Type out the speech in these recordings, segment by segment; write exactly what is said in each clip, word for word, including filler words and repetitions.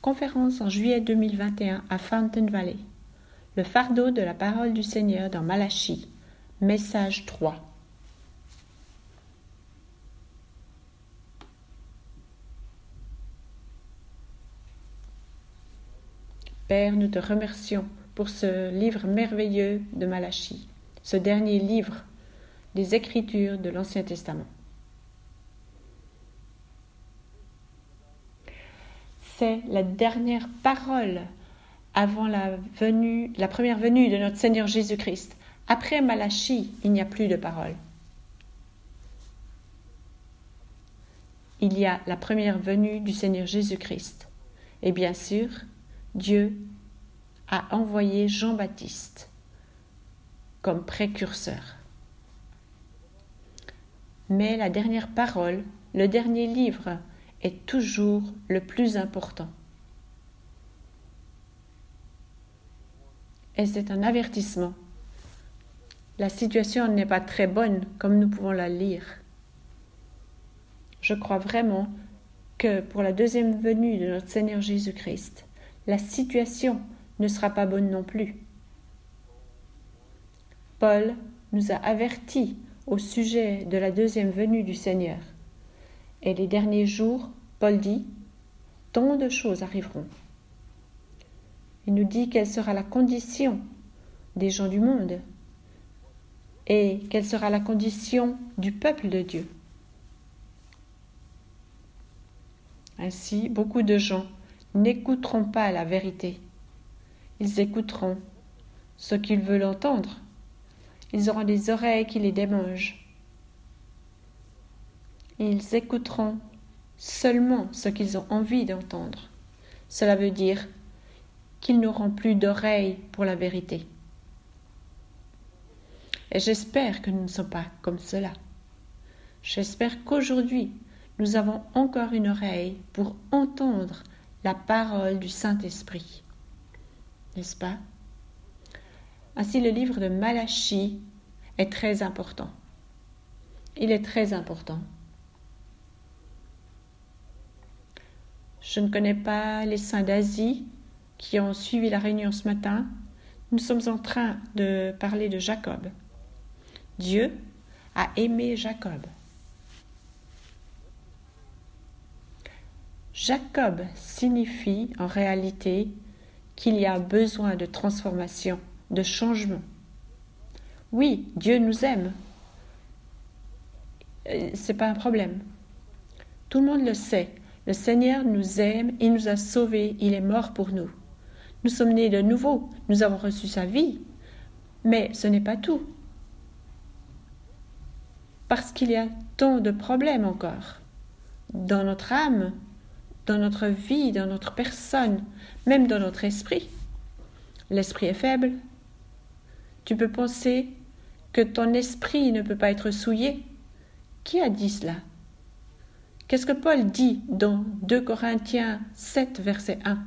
Conférence en juillet deux mille vingt et un à Fountain Valley. Le fardeau de la parole du Seigneur dans Malachie. Message trois. Père, nous te remercions pour ce livre merveilleux de Malachie, ce dernier livre des Écritures de l'Ancien Testament. C'est la dernière parole avant la venue, la première venue de notre Seigneur Jésus-Christ. Après Malachie, il n'y a plus de parole. Il y a la première venue du Seigneur Jésus-Christ. Et bien sûr, Dieu a envoyé Jean-Baptiste comme précurseur. Mais la dernière parole, le dernier livre, est toujours le plus important. Et c'est un avertissement. La situation n'est pas très bonne comme nous pouvons la lire. Je crois vraiment que pour la deuxième venue de notre Seigneur Jésus-Christ, la situation ne sera pas bonne non plus. Paul nous a avertis au sujet de la deuxième venue du Seigneur. Et les derniers jours, Paul dit, tant de choses arriveront. Il nous dit quelle sera la condition des gens du monde et quelle sera la condition du peuple de Dieu. Ainsi, beaucoup de gens n'écouteront pas la vérité. Ils écouteront ce qu'ils veulent entendre. Ils auront des oreilles qui les démangent. Ils écouteront seulement ce qu'ils ont envie d'entendre. Cela veut dire qu'ils n'auront plus d'oreilles pour la vérité. Et j'espère que nous ne sommes pas comme cela. J'espère qu'aujourd'hui, nous avons encore une oreille pour entendre la parole du Saint-Esprit. N'est-ce pas? Ainsi, le livre de Malachie est très important. Il est très important. Je ne connais pas les saints d'Asie qui ont suivi la réunion ce matin. Nous sommes en train de parler de Jacob. Dieu a aimé Jacob. Jacob signifie en réalité qu'il y a besoin de transformation, de changement. Oui, Dieu nous aime. Ce n'est pas un problème. Tout le monde le sait. Le Seigneur nous aime, il nous a sauvés, il est mort pour nous. Nous sommes nés de nouveau, nous avons reçu sa vie. Mais ce n'est pas tout. Parce qu'il y a tant de problèmes encore. Dans notre âme, dans notre vie, dans notre personne, même dans notre esprit. L'esprit est faible. Tu peux penser que ton esprit ne peut pas être souillé. Qui a dit cela? Qu'est-ce que Paul dit dans deux Corinthiens sept, verset un?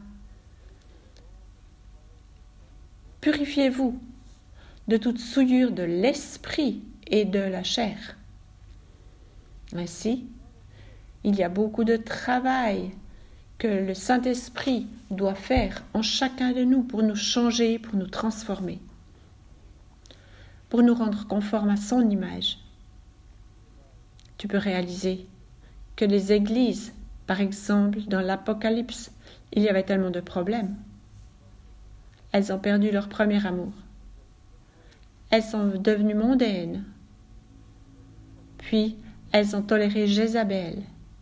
Purifiez-vous de toute souillure de l'esprit et de la chair. Ainsi, il y a beaucoup de travail que le Saint-Esprit doit faire en chacun de nous pour nous changer, pour nous transformer, pour nous rendre conformes à son image. Tu peux réaliser que les églises, par exemple dans l'Apocalypse, il y avait tellement de problèmes. Elles ont perdu leur premier amour. Elles sont devenues mondaines. Puis, elles ont toléré Jézabel.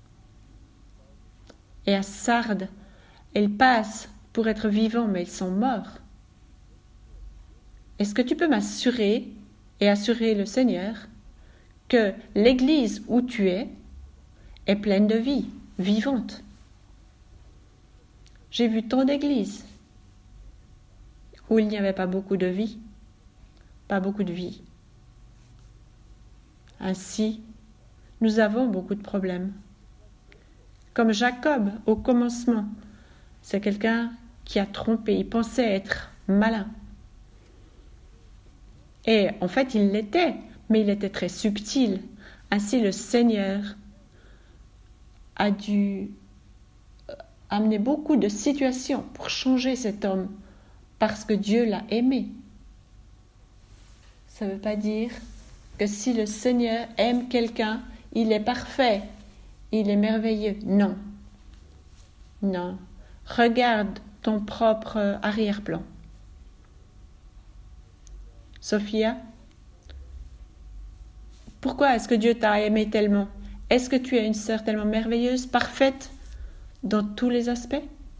Et à Sardes, elles passent pour être vivants, mais ils sont morts. Est-ce que tu peux m'assurer et assurer le Seigneur que l'église où tu es est pleine de vie, vivante? J'ai vu tant d'églises où il n'y avait pas beaucoup de vie, pas beaucoup de vie. Ainsi, nous avons beaucoup de problèmes. Comme Jacob au commencement, c'est quelqu'un qui a trompé, il pensait être malin. Et en fait, il l'était, mais il était très subtil. Ainsi, le Seigneur a dû amené beaucoup de situations pour changer cet homme parce que Dieu l'a aimé. Ça ne veut pas dire que si le Seigneur aime quelqu'un, il est parfait, il est merveilleux. Non. Non. Regarde ton propre arrière-plan. Sophia, pourquoi est-ce que Dieu t'a aimé tellement? Est-ce que tu es une sœur tellement merveilleuse, parfaite dans tous les aspects?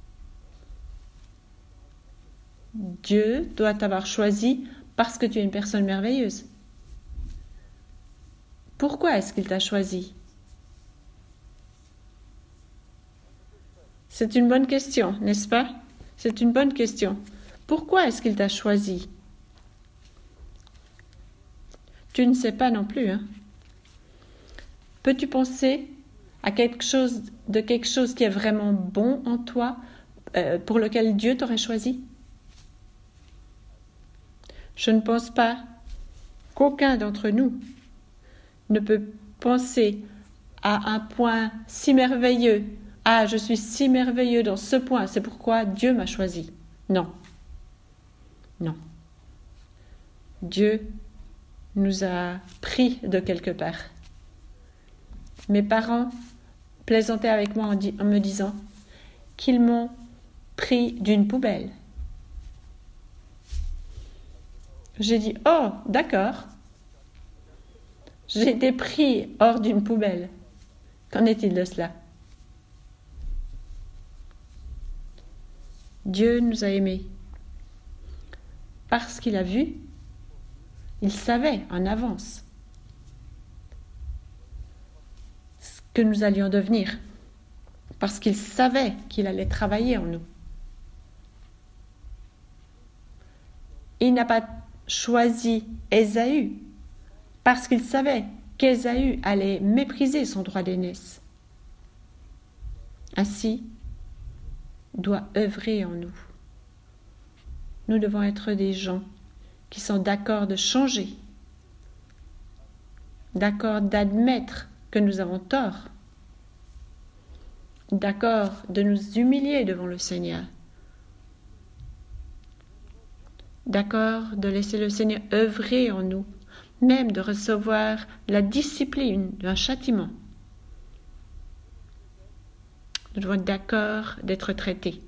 Dieu doit t'avoir choisi parce que tu es une personne merveilleuse. Pourquoi est-ce qu'il t'a choisi? C'est une bonne question, n'est-ce pas? C'est une bonne question. Pourquoi est-ce qu'il t'a choisi? Tu ne sais pas non plus, hein? Peux-tu penser à quelque chose, de quelque chose qui est vraiment bon en toi, euh, pour lequel Dieu t'aurait choisi? Je ne pense pas qu'aucun d'entre nous ne peut penser à un point si merveilleux. Ah, je suis si merveilleux dans ce point, c'est pourquoi Dieu m'a choisi. Non. Non. Dieu nous a pris de quelque part. Mes parents plaisantaient avec moi en, di- en me disant qu'ils m'ont pris d'une poubelle. J'ai dit, oh, d'accord. J'ai été pris hors d'une poubelle. Qu'en est-il de cela? Dieu nous a aimés parce qu'il a vu, il savait en avance ce que nous allions devenir, parce qu'il savait qu'il allait travailler en nous. Il n'a pas choisi Ésaü parce qu'il savait qu'Ésaü allait mépriser son droit d'aînesse. Ainsi, doit œuvrer en nous. Nous devons être des gens qui sont d'accord de changer, d'accord d'admettre que nous avons tort, d'accord de nous humilier devant le Seigneur, d'accord de laisser le Seigneur œuvrer en nous, même de recevoir la discipline d'un châtiment. Nous devons être d'accord d'être traités.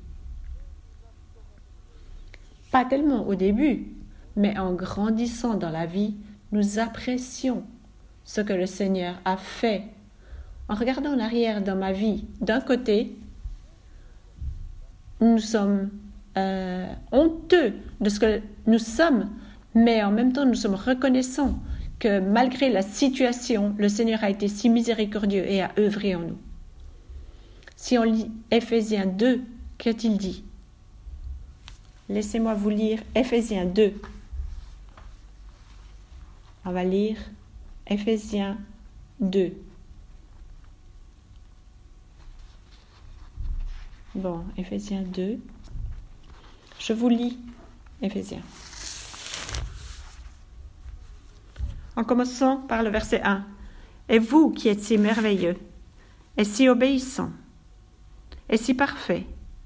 Pas tellement au début, mais en grandissant dans la vie, nous apprécions ce que le Seigneur a fait. En regardant en arrière dans ma vie, d'un côté, nous sommes euh, honteux de ce que nous sommes, mais en même temps, nous sommes reconnaissants que malgré la situation, le Seigneur a été si miséricordieux et a œuvré en nous. Si on lit Éphésiens deux, qu'a-t-il dit? Laissez-moi vous lire Éphésiens deux. On va lire Éphésiens deux. Bon, Éphésiens deux. Je vous lis Éphésiens. En commençant par le verset un. Et vous qui êtes si merveilleux, et si obéissants, et si parfait.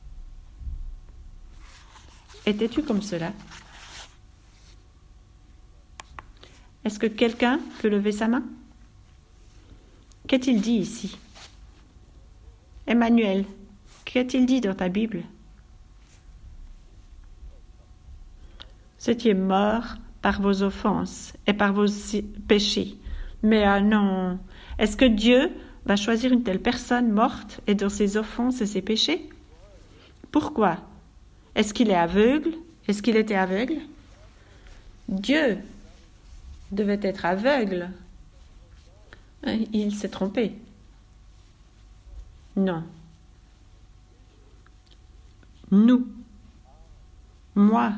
Étais-tu comme cela? Est-ce que quelqu'un peut lever sa main? Qu'est-il dit ici? Emmanuel, qu'est-il dit dans ta Bible? Vous étiez mort par vos offenses et par vos péchés. Mais ah non, est-ce que Dieu va choisir une telle personne morte et dans ses offenses et ses péchés? Pourquoi? Est-ce qu'il est aveugle? Est-ce qu'il était aveugle? Dieu devait être aveugle. Il s'est trompé. Non. Nous. Moi.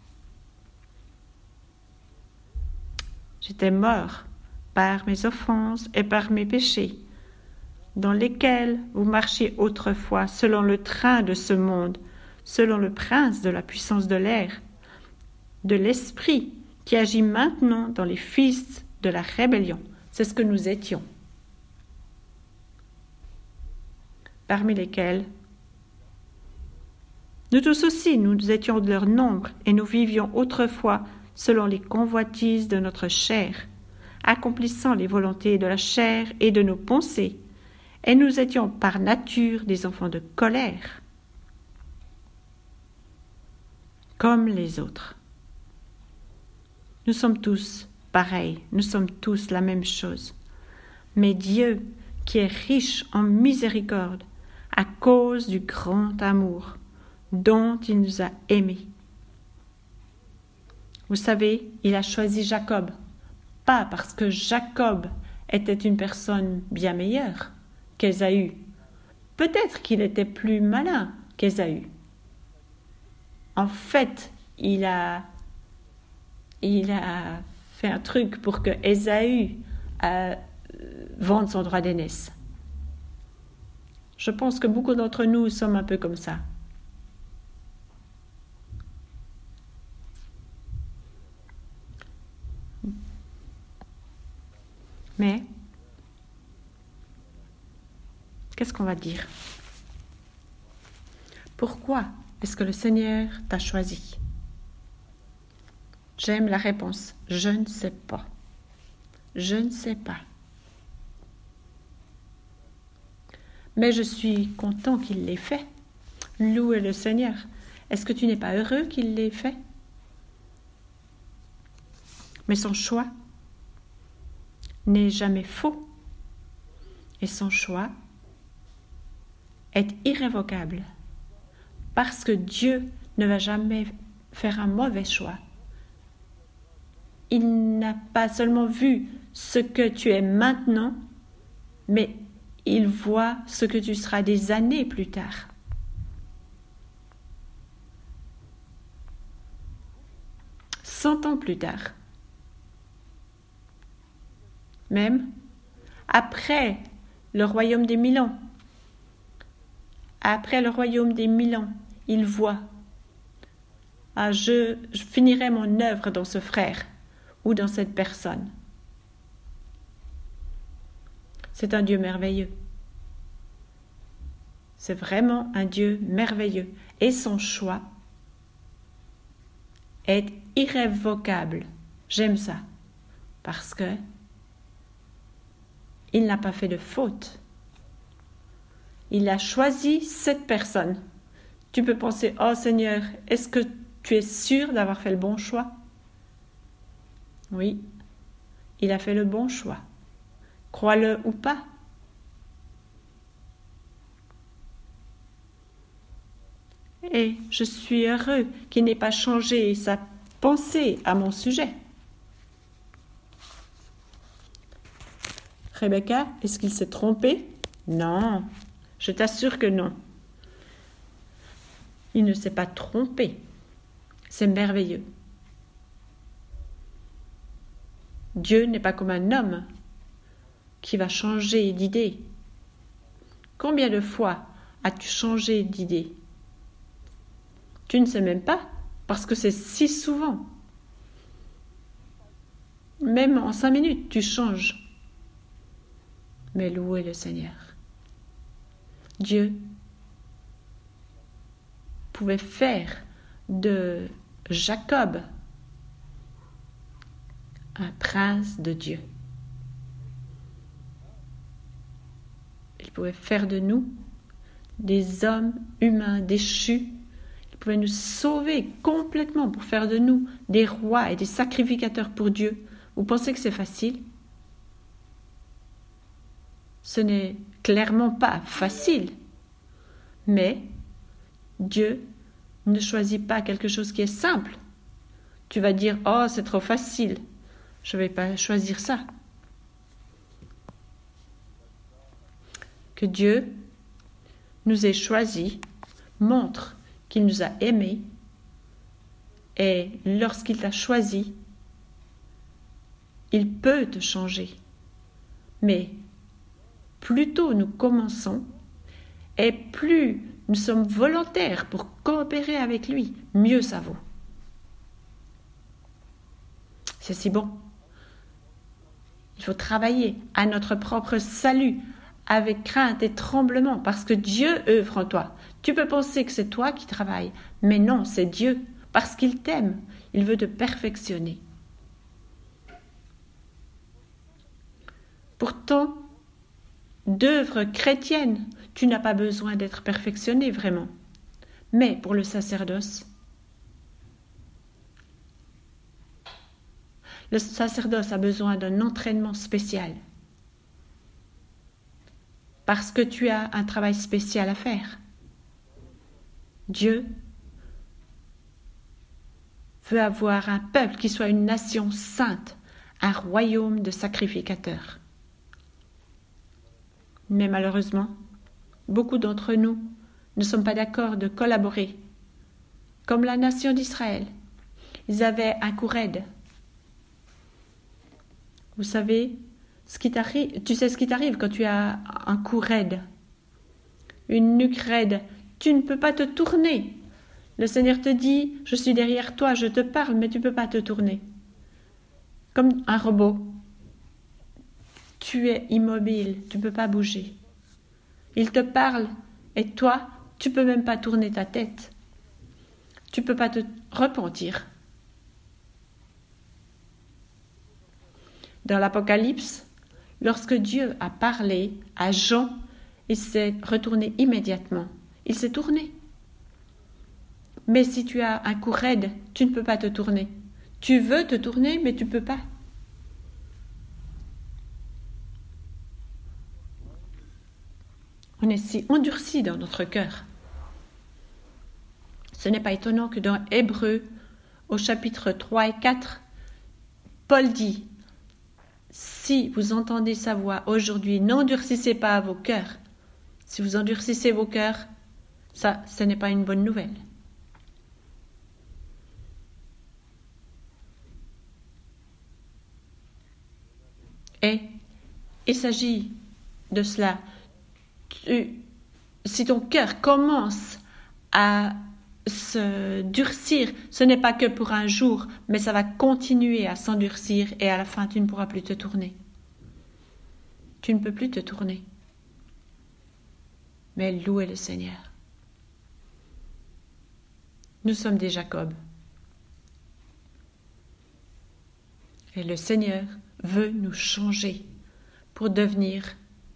J'étais mort par mes offenses et par mes péchés, dans lesquels vous marchiez autrefois selon le train de ce monde, selon le prince de la puissance de l'air, de l'esprit qui agit maintenant dans les fils de la rébellion. C'est ce que nous étions. Parmi lesquels Nous tous aussi, nous étions de leur nombre et nous vivions autrefois selon les convoitises de notre chair, accomplissant les volontés de la chair et de nos pensées, et nous étions par nature des enfants de colère, comme les autres. Nous sommes tous pareils, nous sommes tous la même chose. Mais Dieu, qui est riche en miséricorde, à cause du grand amour dont il nous a aimés. Vous savez, il a choisi Jacob, pas parce que Jacob était une personne bien meilleure qu'Ésaü. Peut-être qu'il était plus malin qu'Ésaü. En fait, il a, il a fait un truc pour que Ésaü euh, vende son droit d'aînesse. Je pense que beaucoup d'entre nous sommes un peu comme ça. Mais, qu'est-ce qu'on va dire? Pourquoi est-ce que le Seigneur t'a choisi? J'aime la réponse. Je ne sais pas. Je ne sais pas. Mais je suis content qu'il l'ait fait. Louez le Seigneur. Est-ce que tu n'es pas heureux qu'il l'ait fait? Mais son choix n'est jamais faux. Et son choix est irrévocable. Parce que Dieu ne va jamais faire un mauvais choix. Il n'a pas seulement vu ce que tu es maintenant, mais il voit ce que tu seras des années plus tard. Cent ans plus tard. Même après le royaume des mille ans. Après le royaume des mille ans, il voit. Ah, je, je finirai mon œuvre dans ce frère ou dans cette personne. C'est un Dieu merveilleux. C'est vraiment un Dieu merveilleux. Et son choix est irrévocable. J'aime ça. Parce que il n'a pas fait de faute. Il a choisi cette personne. Tu peux penser, oh Seigneur, est-ce que tu es sûr d'avoir fait le bon choix? Oui, il a fait le bon choix. Crois-le ou pas. Et je suis heureux qu'il n'ait pas changé sa pensée à mon sujet. Rebecca, est-ce qu'il s'est trompé? Non, je t'assure que non. Il ne s'est pas trompé. C'est merveilleux. Dieu n'est pas comme un homme qui va changer d'idée. Combien de fois as-tu changé d'idée? Tu ne sais même pas, parce que c'est si souvent. Même en cinq minutes, tu changes. Mais louez le Seigneur. Dieu pouvait faire de Jacob un prince de Dieu. Il pouvait faire de nous des hommes humains déchus. Il pouvait nous sauver complètement pour faire de nous des rois et des sacrificateurs pour Dieu. Vous pensez que c'est facile? Ce n'est clairement pas facile. Mais Dieu ne choisit pas quelque chose qui est simple. Tu vas dire, oh, c'est trop facile. Je ne vais pas choisir ça. Que Dieu nous ait choisis montre qu'il nous a aimés et lorsqu'il t'a choisi, il peut te changer. Mais plus tôt nous commençons et plus nous sommes volontaires pour coopérer avec lui, mieux ça vaut. C'est si bon. Il faut travailler à notre propre salut, avec crainte et tremblement, parce que Dieu œuvre en toi. Tu peux penser que c'est toi qui travailles, mais non, c'est Dieu, parce qu'il t'aime, il veut te perfectionner. Pourtant, d'œuvre chrétienne, tu n'as pas besoin d'être perfectionné vraiment. Mais pour le sacerdoce, le sacerdoce a besoin d'un entraînement spécial. Parce que tu as un travail spécial à faire. Dieu veut avoir un peuple qui soit une nation sainte, un royaume de sacrificateurs. Mais malheureusement, beaucoup d'entre nous ne sont pas d'accord de collaborer. Comme la nation d'Israël, ils avaient un cou raide. Vous savez, ce qui t'arrive, tu sais ce qui t'arrive quand tu as un cou raide, une nuque raide, tu ne peux pas te tourner. Le Seigneur te dit, je suis derrière toi, je te parle, mais tu ne peux pas te tourner. Comme un robot. Tu es immobile, tu ne peux pas bouger. Il te parle et toi, tu ne peux même pas tourner ta tête. Tu ne peux pas te repentir. Dans l'Apocalypse, lorsque Dieu a parlé à Jean, il s'est retourné immédiatement. Il s'est tourné. Mais si tu as un cou raide, tu ne peux pas te tourner. Tu veux te tourner, mais tu ne peux pas. On est si endurci dans notre cœur. Ce n'est pas étonnant que dans Hébreux, au chapitre trois et quatre, Paul dit « Si vous entendez sa voix aujourd'hui, n'endurcissez pas vos cœurs. Si vous endurcissez vos cœurs, ça, ce n'est pas une bonne nouvelle. » Et il s'agit de cela. Tu, si ton cœur commence à se durcir, ce n'est pas que pour un jour, mais ça va continuer à s'endurcir et à la fin, tu ne pourras plus te tourner. Tu ne peux plus te tourner. Mais louez le Seigneur. Nous sommes des Jacob. Et le Seigneur veut nous changer pour devenir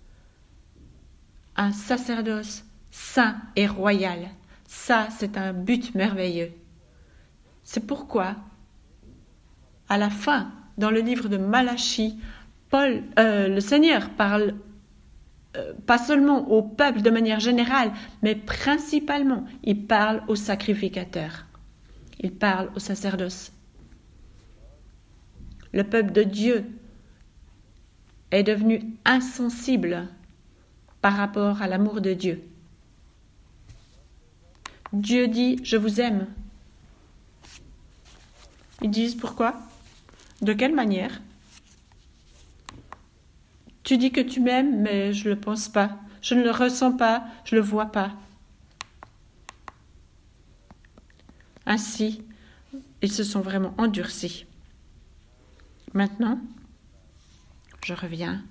un sacerdoce saint et royal. Ça, c'est un but merveilleux. C'est pourquoi, à la fin, dans le livre de Malachie, Paul, euh, le Seigneur parle euh, pas seulement au peuple de manière générale, mais principalement, il parle aux sacrificateurs. Il parle aux sacerdoces. Le peuple de Dieu est devenu insensible par rapport à l'amour de Dieu. Dieu dit « Je vous aime ». Ils disent « Pourquoi ? De quelle manière ? Tu dis que tu m'aimes, mais je ne le pense pas. Je ne le ressens pas, je ne le vois pas. » Ainsi, ils se sont vraiment endurcis. Maintenant, je reviens.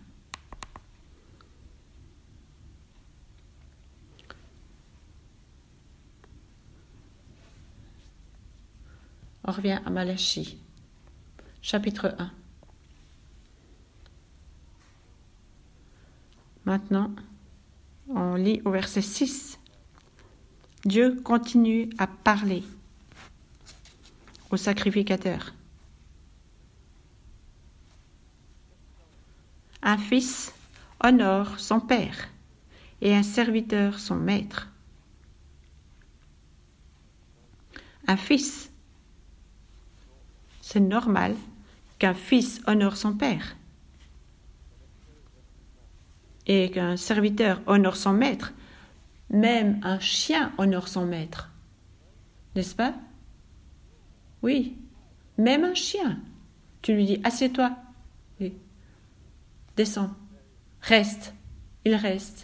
On revient à Malachie, chapitre un. Maintenant, on lit au verset six. Dieu continue à parler aux sacrificateurs. Un fils honore son père et un serviteur son maître. Un fils, c'est normal qu'un fils honore son père et qu'un serviteur honore son maître. Même un chien honore son maître. N'est-ce pas? Oui, même un chien. Tu lui dis « Assieds-toi ». Oui. Descends. Reste. Il reste.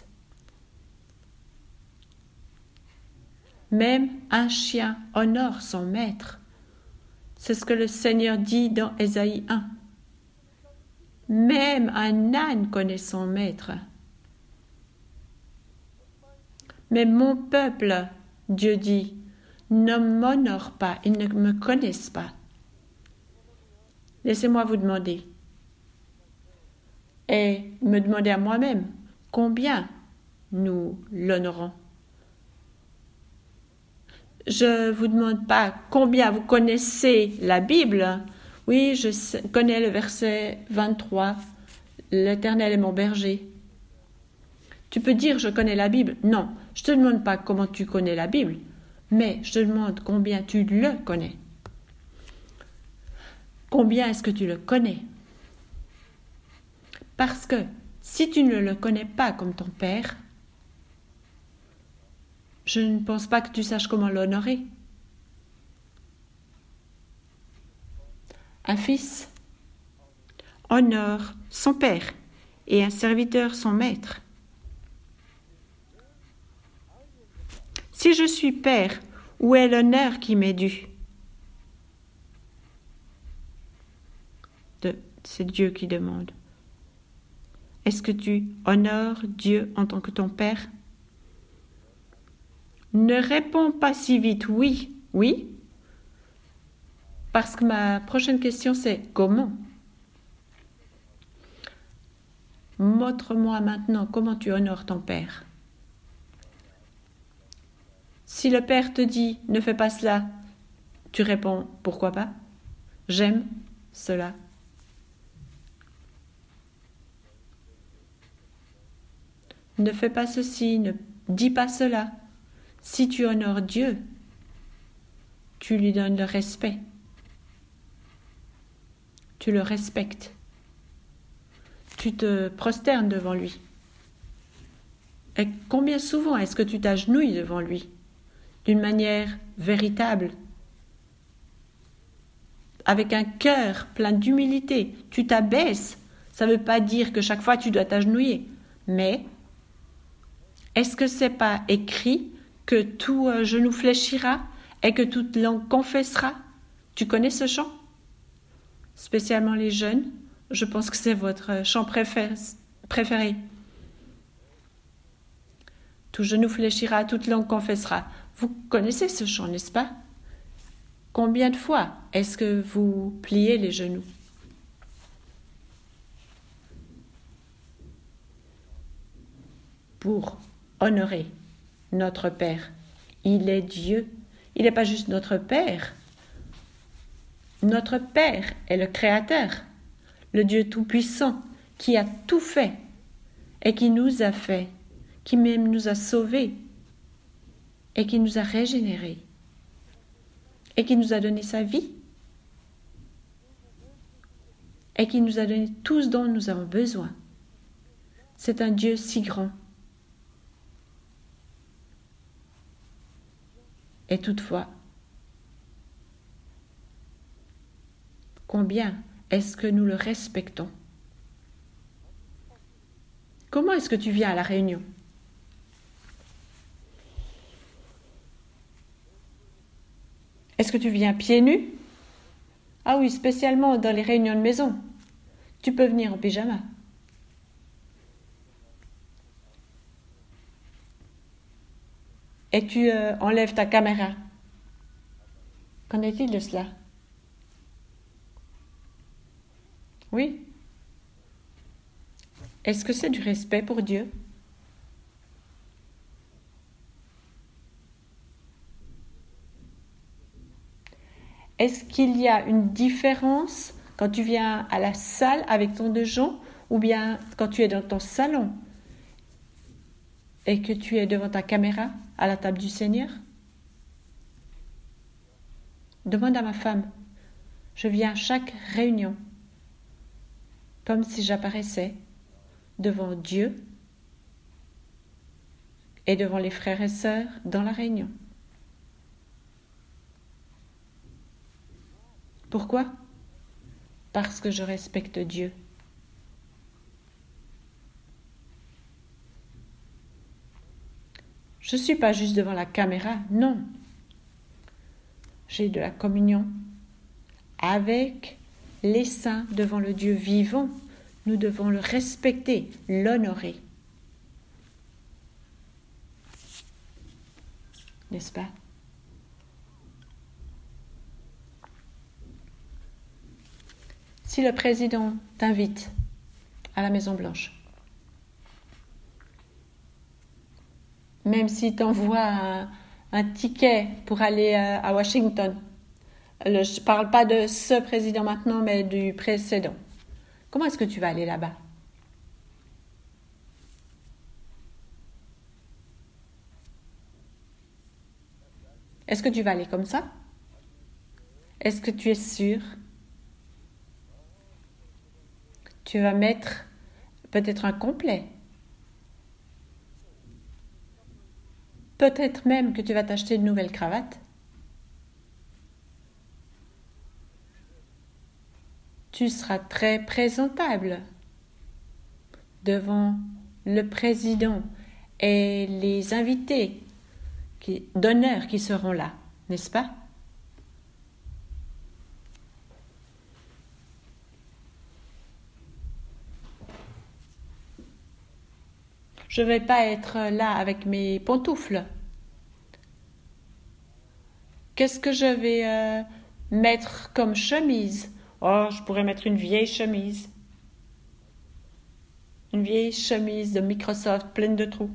Même un chien honore son maître. C'est ce que le Seigneur dit dans Ésaïe un. Même un âne connaît son maître. Mais mon peuple, Dieu dit, ne m'honore pas, ils ne me connaissent pas. Laissez-moi vous demander, et me demander à moi-même, combien nous l'honorons? Je ne vous demande pas combien vous connaissez la Bible. Oui, je sais, connais le verset vingt-trois, l'Éternel est mon berger. Tu peux dire je connais la Bible. Non, je ne te demande pas comment tu connais la Bible, mais je te demande combien tu le connais. Combien est-ce que tu le connais? Parce que si tu ne le connais pas comme ton Père, je ne pense pas que tu saches comment l'honorer. Un fils honore son père et un serviteur son maître. Si je suis père, où est l'honneur qui m'est dû? De, c'est Dieu qui demande. Est-ce que tu honores Dieu en tant que ton père? Ne réponds pas si vite oui, oui, parce que ma prochaine question c'est comment? Montre-moi maintenant comment tu honores ton père. Si le père te dit ne fais pas cela, tu réponds pourquoi pas? J'aime cela. Ne fais pas ceci, ne dis pas cela. Si tu honores Dieu, tu lui donnes le respect. Tu le respectes. Tu te prosternes devant lui. Et combien souvent est-ce que tu t'agenouilles devant lui? D'une manière véritable, avec un cœur plein d'humilité. Tu t'abaisses. Ça ne veut pas dire que chaque fois tu dois t'agenouiller. Mais est-ce que ce n'est pas écrit que tout euh, genou fléchira et que toute langue confessera? Tu connais ce chant? Spécialement les jeunes. Je pense que c'est votre chant préféré. préféré. Tout genou fléchira, toute langue confessera. Vous connaissez ce chant, n'est-ce pas? Combien de fois est-ce que vous pliez les genoux? Pour honorer notre Père. Il est Dieu. Il n'est pas juste notre Père. Notre Père est le Créateur, le Dieu Tout-Puissant, qui a tout fait et qui nous a fait, qui même nous a sauvés et qui nous a régénérés et qui nous a donné sa vie et qui nous a donné tout ce dont nous avons besoin. C'est un Dieu si grand. Et toutefois, combien est-ce que nous le respectons? Comment est-ce que tu viens à la réunion? Est-ce que tu viens pieds nus? Ah oui, spécialement dans les réunions de maison. Tu peux venir en pyjama. Et tu euh, enlèves ta caméra. Qu'en est-il de cela? Oui. Est-ce que c'est du respect pour Dieu? Est-ce qu'il y a une différence quand tu viens à la salle avec ton de gens ou bien quand tu es dans ton salon et que tu es devant ta caméra à la table du Seigneur? Demande à ma femme. Je viens à chaque réunion comme si j'apparaissais devant Dieu et devant les frères et sœurs dans la réunion. Pourquoi? Parce que je respecte Dieu. Je ne suis pas juste devant la caméra, non. J'ai de la communion avec les saints devant le Dieu vivant. Nous devons le respecter, l'honorer. n'est-ce pas? Si le président t'invite à la Maison-Blanche, même s'il t'envoie un, un ticket pour aller à, à Washington, le, je ne parle pas de ce président maintenant, mais du précédent, comment est-ce que tu vas aller là-bas? Est-ce que tu vas aller comme ça? Est-ce que tu es sûr? Tu vas mettre peut-être un complet. Peut-être même que tu vas t'acheter une nouvelle cravate. Tu seras très présentable devant le président et les invités qui, d'honneur qui seront là, n'est-ce pas? Je ne vais pas être là avec mes pantoufles. Qu'est-ce que je vais euh, mettre comme chemise? Oh, je pourrais mettre une vieille chemise. Une vieille chemise de Microsoft pleine de trous.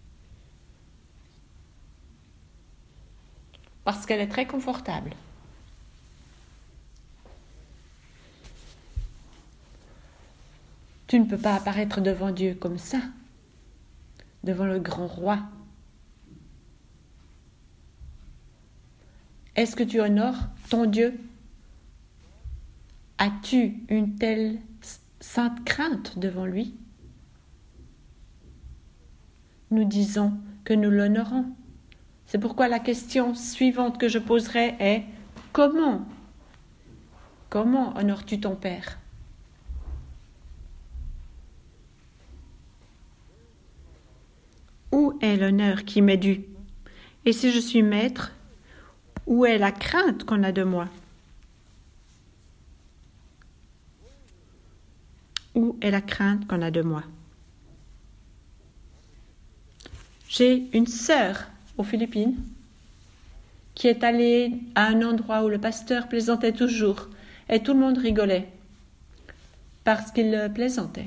Parce qu'elle est très confortable. Tu ne peux pas apparaître devant Dieu comme ça, devant le grand roi. Est-ce que tu honores ton Dieu? As-tu une telle sainte crainte devant lui? Nous disons que nous l'honorons. C'est pourquoi la question suivante que je poserai est « Comment? Comment honores-tu ton Père ?» Où est l'honneur qui m'est dû? Et si je suis maître, où est la crainte qu'on a de moi? Où est la crainte qu'on a de moi? J'ai une sœur aux Philippines qui est allée à un endroit où le pasteur plaisantait toujours et tout le monde rigolait parce qu'il plaisantait.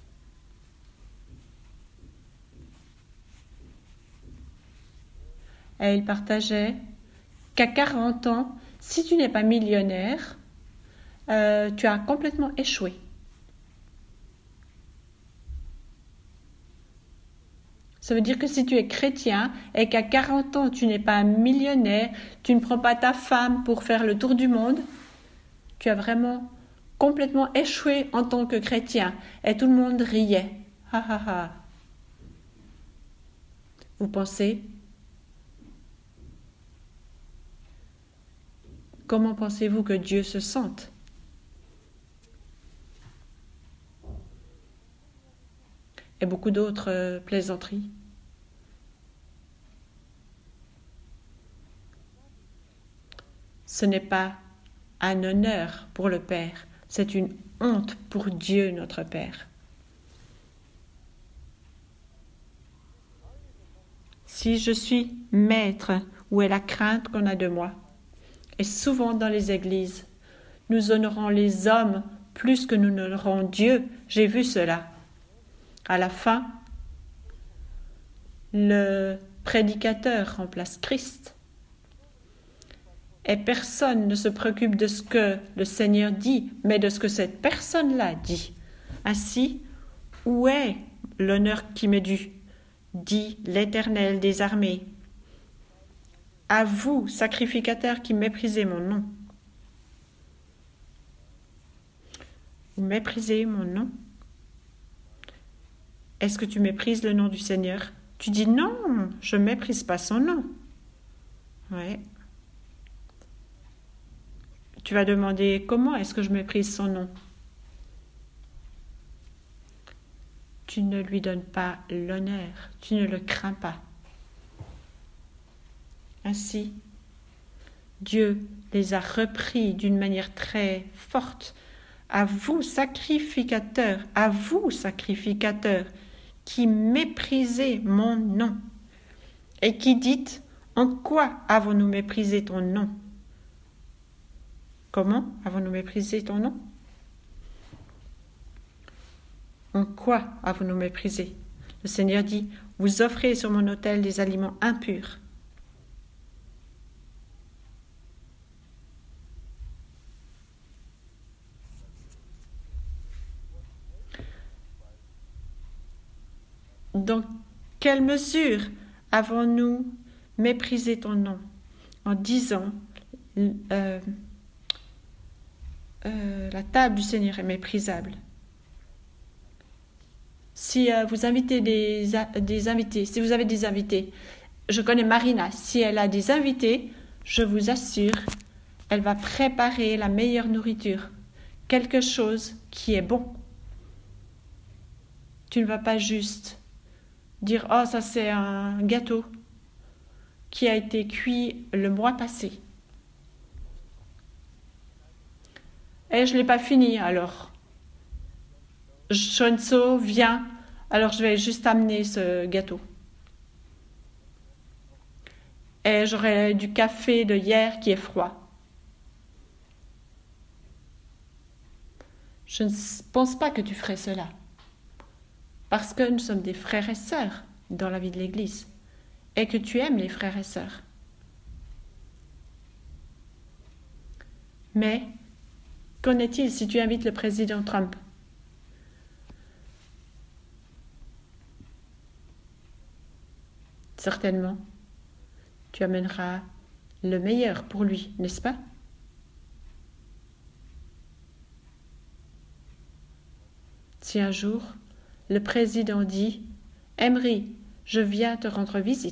Et il partageait qu'à quarante ans, si tu n'es pas millionnaire, euh, tu as complètement échoué. Ça veut dire que si tu es chrétien et qu'à quarante ans, tu n'es pas millionnaire, tu ne prends pas ta femme pour faire le tour du monde, tu as vraiment complètement échoué en tant que chrétien. Et tout le monde riait. Ha ha ha. Vous pensez? Comment pensez-vous que Dieu se sente? Et beaucoup d'autres euh, plaisanteries. Ce n'est pas un honneur pour le Père, c'est une honte pour Dieu notre Père. Si je suis maître, où est la crainte qu'on a de moi? Et souvent dans les églises, nous honorons les hommes plus que nous n'honorons Dieu. J'ai vu cela. À la fin, le prédicateur remplace Christ. Et personne ne se préoccupe de ce que le Seigneur dit, mais de ce que cette personne-là dit. Ainsi, où est l'honneur qui m'est dû? Dit l'Éternel des armées. À vous, sacrificateurs qui méprisez mon nom. Vous méprisez mon nom? Est-ce que tu méprises le nom du Seigneur? Tu dis non, je ne méprise pas son nom. Ouais. Tu vas demander comment est-ce que je méprise son nom? Tu ne lui donnes pas l'honneur, tu ne le crains pas. Ainsi, Dieu les a repris d'une manière très forte. À vous, sacrificateurs, à vous, sacrificateurs, qui méprisez mon nom et qui dites, En quoi avons-nous méprisé ton nom? Comment avons-nous méprisé ton nom? En quoi avons-nous méprisé? Le Seigneur dit, vous offrez sur mon autel des aliments impurs. Dans quelle mesure avons-nous méprisé ton nom en disant euh, euh, la table du Seigneur est méprisable? Si euh, vous invitez des, des invités, si vous avez des invités, je connais Marina, si elle a des invités, je vous assure, elle va préparer la meilleure nourriture, quelque chose qui est bon. Tu ne vas pas juste dire « Oh, ça c'est un gâteau qui a été cuit le mois passé. » Et je ne l'ai pas fini alors. Shonso vient, alors je vais juste amener ce gâteau. Et j'aurai du café de hier qui est froid. Je ne pense pas que tu ferais cela. Parce que nous sommes des frères et sœurs dans la vie de l'Église. Et que tu aimes les frères et sœurs. Mais, qu'en est-il si tu invites le président Trump? Certainement, tu amèneras le meilleur pour lui, n'est-ce pas? Si un jour, le président dit « Emery, je viens te rendre visite »,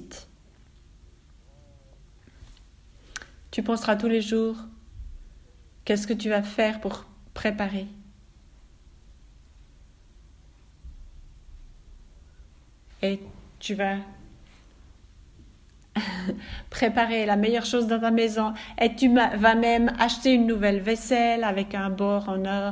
tu penseras tous les jours « Qu'est-ce que tu vas faire pour préparer ?» Et tu vas préparer la meilleure chose dans ta maison et tu vas même acheter une nouvelle vaisselle avec un bord en or.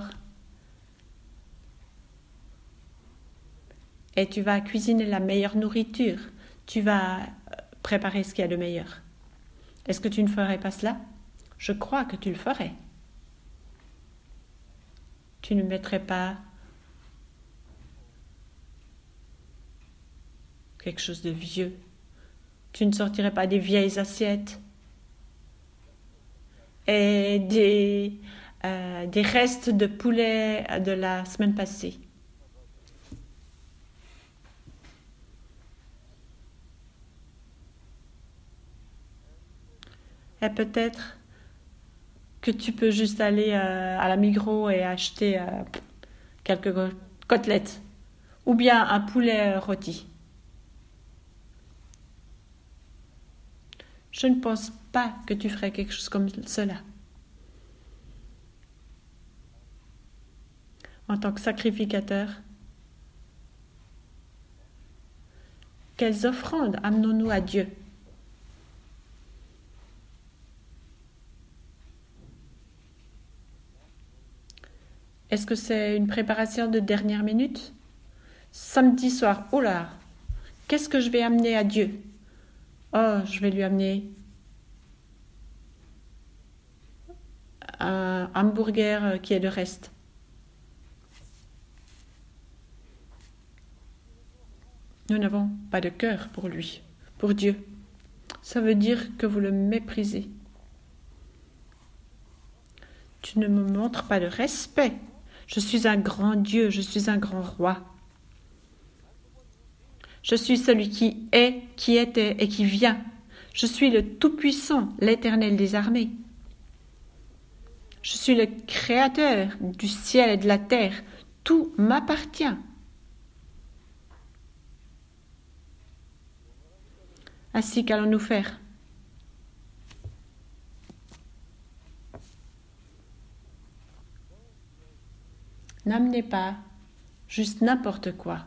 Et tu vas cuisiner la meilleure nourriture. Tu vas préparer ce qu'il y a de meilleur. Est-ce que tu ne ferais pas cela? Je crois que tu le ferais. Tu ne mettrais pas quelque chose de vieux. Tu ne sortirais pas des vieilles assiettes et des, euh, des restes de poulet de la semaine passée. Et peut-être que tu peux juste aller euh, à la Migros et acheter euh, quelques côtelettes ou bien un poulet rôti. Je ne pense pas que tu ferais quelque chose comme cela. En tant que sacrificateur, quelles offrandes amenons-nous à Dieu? Est-ce que c'est une préparation de dernière minute? Samedi soir, oh là, qu'est-ce que je vais amener à Dieu? Oh, je vais lui amener un hamburger qui est de reste. Nous n'avons pas de cœur pour lui, pour Dieu. Ça veut dire que vous le méprisez. Tu ne me montres pas de respect. Je suis un grand Dieu, je suis un grand roi. Je suis celui qui est, qui était et qui vient. Je suis le Tout-Puissant, l'Éternel des armées. Je suis le Créateur du ciel et de la terre. Tout m'appartient. Ainsi qu'allons-nous faire? N'amenez pas juste n'importe quoi.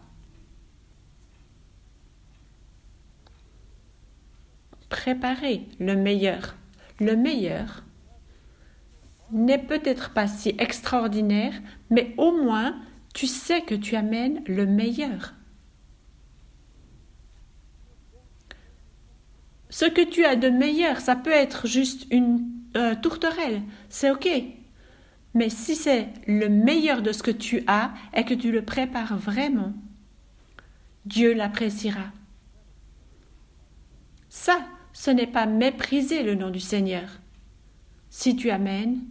Préparez le meilleur. Le meilleur n'est peut-être pas si extraordinaire, mais au moins tu sais que tu amènes le meilleur. Ce que tu as de meilleur, ça peut être juste une euh, tourterelle, c'est ok. Mais si c'est le meilleur de ce que tu as et que tu le prépares vraiment, Dieu l'appréciera. Ça, ce n'est pas mépriser le nom du Seigneur. Si tu amènes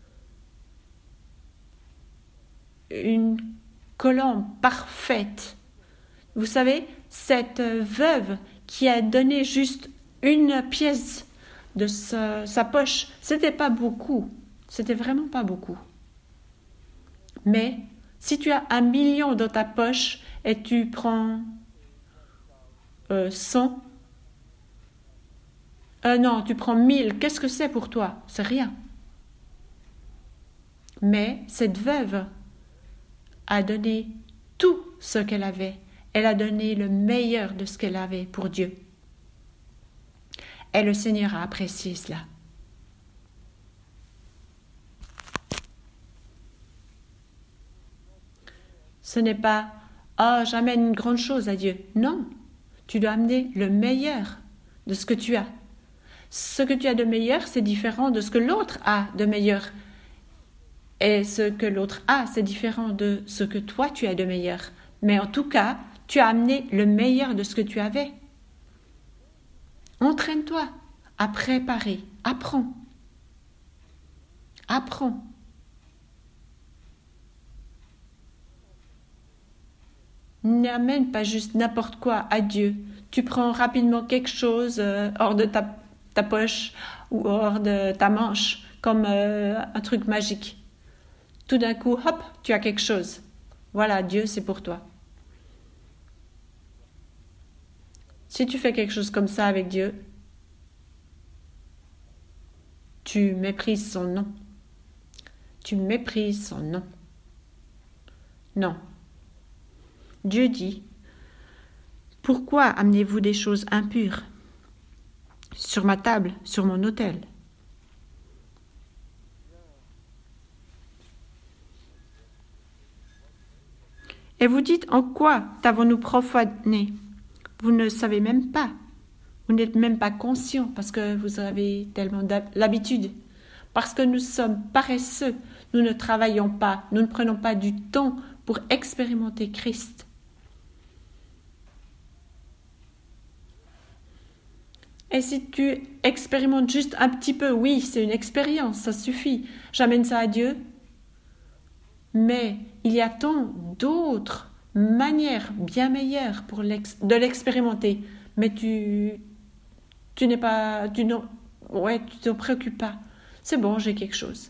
une colombe parfaite, vous savez, cette veuve qui a donné juste une pièce de sa, sa poche, c'était pas beaucoup, c'était vraiment pas beaucoup. Mais si tu as un million dans ta poche et tu prends euh, cent, euh, non, tu prends mille, qu'est-ce que c'est pour toi? C'est rien. Mais cette veuve a donné tout ce qu'elle avait. Elle a donné le meilleur de ce qu'elle avait pour Dieu. Et le Seigneur a apprécié cela. Ce n'est pas « Oh, j'amène une grande chose à Dieu ». Non, tu dois amener le meilleur de ce que tu as. Ce que tu as de meilleur, c'est différent de ce que l'autre a de meilleur. Et ce que l'autre a, c'est différent de ce que toi tu as de meilleur. Mais en tout cas, tu as amené le meilleur de ce que tu avais. Entraîne-toi à préparer. Apprends. Apprends. N'amène pas juste n'importe quoi à Dieu. Tu prends rapidement quelque chose euh, hors de ta, ta poche ou hors de ta manche, comme euh, un truc magique. Tout d'un coup, hop, tu as quelque chose. Voilà, Dieu, c'est pour toi. Si tu fais quelque chose comme ça avec Dieu, tu méprises son nom. Tu méprises son nom. Non. Dieu dit, « Pourquoi amenez-vous des choses impures sur ma table, sur mon autel ?» Et vous dites, « En quoi t'avons-nous profané ?» Vous ne savez même pas. Vous n'êtes même pas conscient parce que vous avez tellement l'habitude. Parce que nous sommes paresseux. Nous ne travaillons pas. Nous ne prenons pas du temps pour expérimenter Christ. Et si tu expérimentes juste un petit peu, oui, c'est une expérience, ça suffit. J'amène ça à Dieu. Mais il y a tant d'autres manière bien meilleure pour l'ex- de l'expérimenter, mais tu tu n'es pas tu n'en ouais tu t'en préoccupes pas. C'est bon, j'ai quelque chose.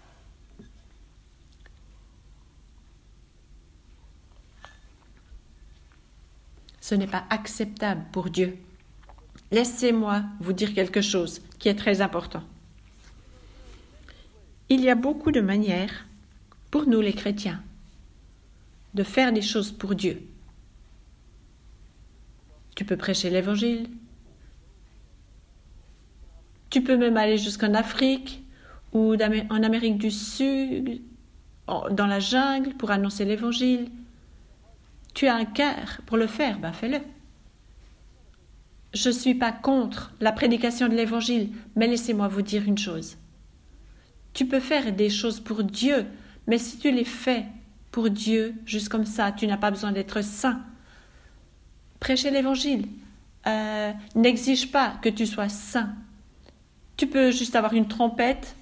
Ce n'est pas acceptable pour Dieu. Laissez-moi vous dire quelque chose qui est très important. Il y a beaucoup de manières pour nous les chrétiens de faire des choses pour Dieu. Tu peux prêcher l'évangile. Tu peux même aller jusqu'en Afrique ou en Amérique du Sud, dans la jungle pour annoncer l'évangile. Tu as un cœur pour le faire, ben fais-le. Je ne suis pas contre la prédication de l'évangile, mais laissez-moi vous dire une chose. Tu peux faire des choses pour Dieu, mais si tu les fais pour Dieu, juste comme ça, tu n'as pas besoin d'être saint. Prêcher l'évangile euh, n'exige pas que tu sois saint. Tu peux juste avoir une trompette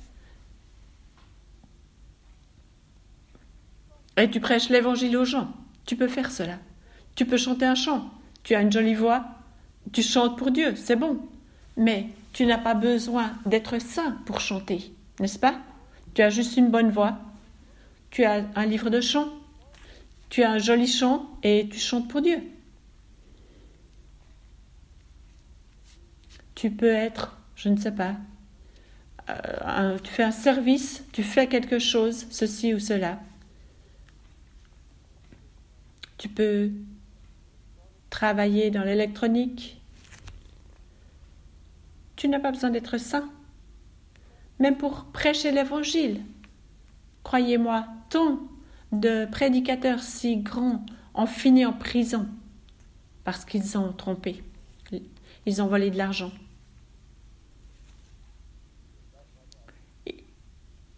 et tu prêches l'évangile aux gens. Tu peux faire cela. Tu peux chanter un chant. Tu as une jolie voix, tu chantes pour Dieu, c'est bon. Mais tu n'as pas besoin d'être saint pour chanter, n'est-ce pas? Tu as juste une bonne voix. Tu as un livre de chant, tu as un joli chant et tu chantes pour Dieu. Tu peux être, je ne sais pas, euh, un, tu fais un service, tu fais quelque chose, ceci ou cela. Tu peux travailler dans l'électronique. Tu n'as pas besoin d'être saint. Même pour prêcher l'évangile. Croyez-moi, tant de prédicateurs si grands ont fini en prison parce qu'ils ont trompé. Ils ont volé de l'argent.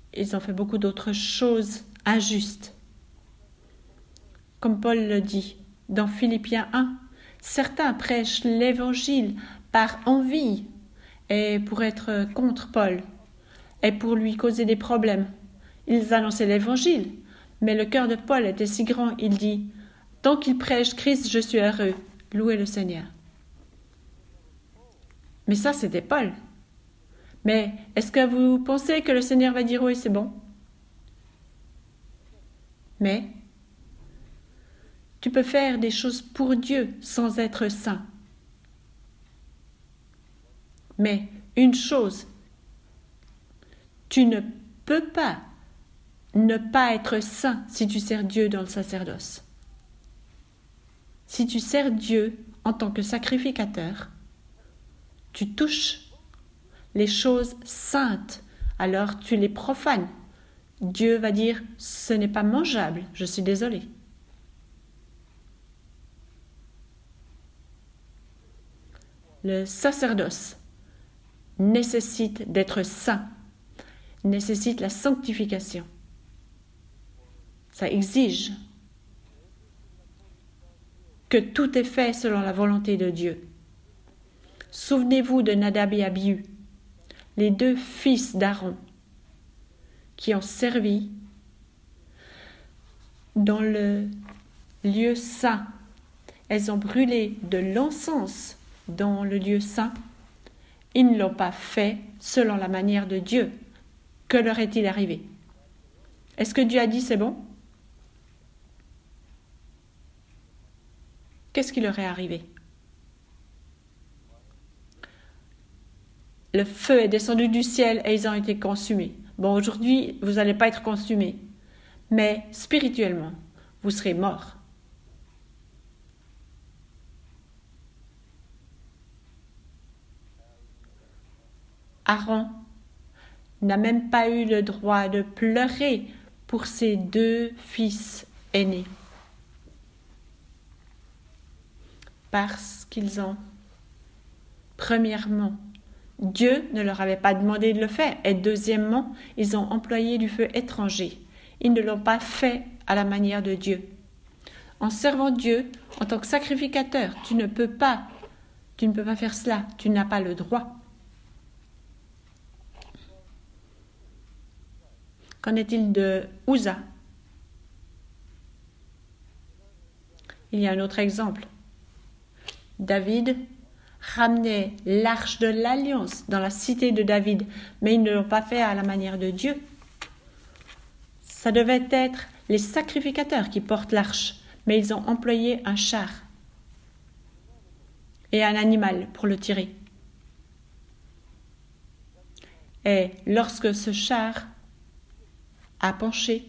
ils ont fait beaucoup d'autres choses injustes. Comme Paul le dit dans Philippiens un, certains prêchent l'évangile par envie et pour être contre Paul et pour lui causer des problèmes. Ils annonçaient l'évangile, mais le cœur de Paul était si grand, il dit « Tant qu'il prêche Christ, je suis heureux, louez le Seigneur. » Mais ça, c'était Paul. Mais est-ce que vous pensez que le Seigneur va dire « Oui, c'est bon ?» Mais tu peux faire des choses pour Dieu sans être saint. Mais une chose, tu ne peux pas ne pas être saint si tu sers Dieu dans le sacerdoce. Si tu sers Dieu en tant que sacrificateur, tu touches les choses saintes, alors tu les profanes. Dieu va dire « ce n'est pas mangeable, je suis désolé ». Le sacerdoce nécessite d'être saint, nécessite la sanctification. Ça exige que tout est fait selon la volonté de Dieu. Souvenez-vous de Nadab et Abihu, les deux fils d'Aaron, qui ont servi dans le lieu saint. Elles ont brûlé de l'encens dans le lieu saint. Ils ne l'ont pas fait selon la manière de Dieu. Que leur est-il arrivé? Est-ce que Dieu a dit c'est bon? Qu'est-ce qui leur est arrivé? Le feu est descendu du ciel et ils ont été consumés. Bon, aujourd'hui, vous n'allez pas être consumés, mais spirituellement, vous serez morts. Aaron n'a même pas eu le droit de pleurer pour ses deux fils aînés. Parce qu'ils ont, premièrement, Dieu ne leur avait pas demandé de le faire. Et deuxièmement, ils ont employé du feu étranger. Ils ne l'ont pas fait à la manière de Dieu. En servant Dieu, en tant que sacrificateur, tu ne peux pas, tu ne peux pas faire cela. Tu n'as pas le droit. Qu'en est-il de Uza? Il y a un autre exemple. David ramenait l'arche de l'alliance dans la cité de David, mais ils ne l'ont pas fait à la manière de Dieu. Ça devait être les sacrificateurs qui portent l'arche, mais ils ont employé un char et un animal pour le tirer. Et lorsque ce char a penché,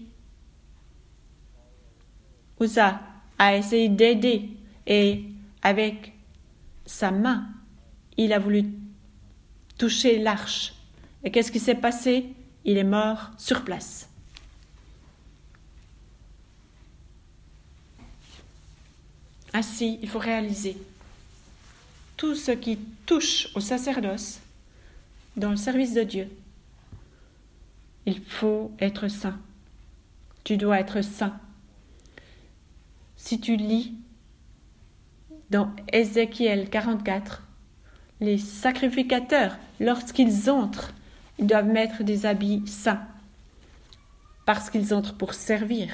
Uza a essayé d'aider et avec sa main, il a voulu toucher l'arche. Et qu'est-ce qui s'est passé? Il est mort sur place. Ainsi, il faut réaliser tout ce qui touche au sacerdoce dans le service de Dieu. Il faut être saint. Tu dois être saint. Si tu lis dans Ézéchiel quarante-quatre, les sacrificateurs, lorsqu'ils entrent, ils doivent mettre des habits saints, parce qu'ils entrent pour servir.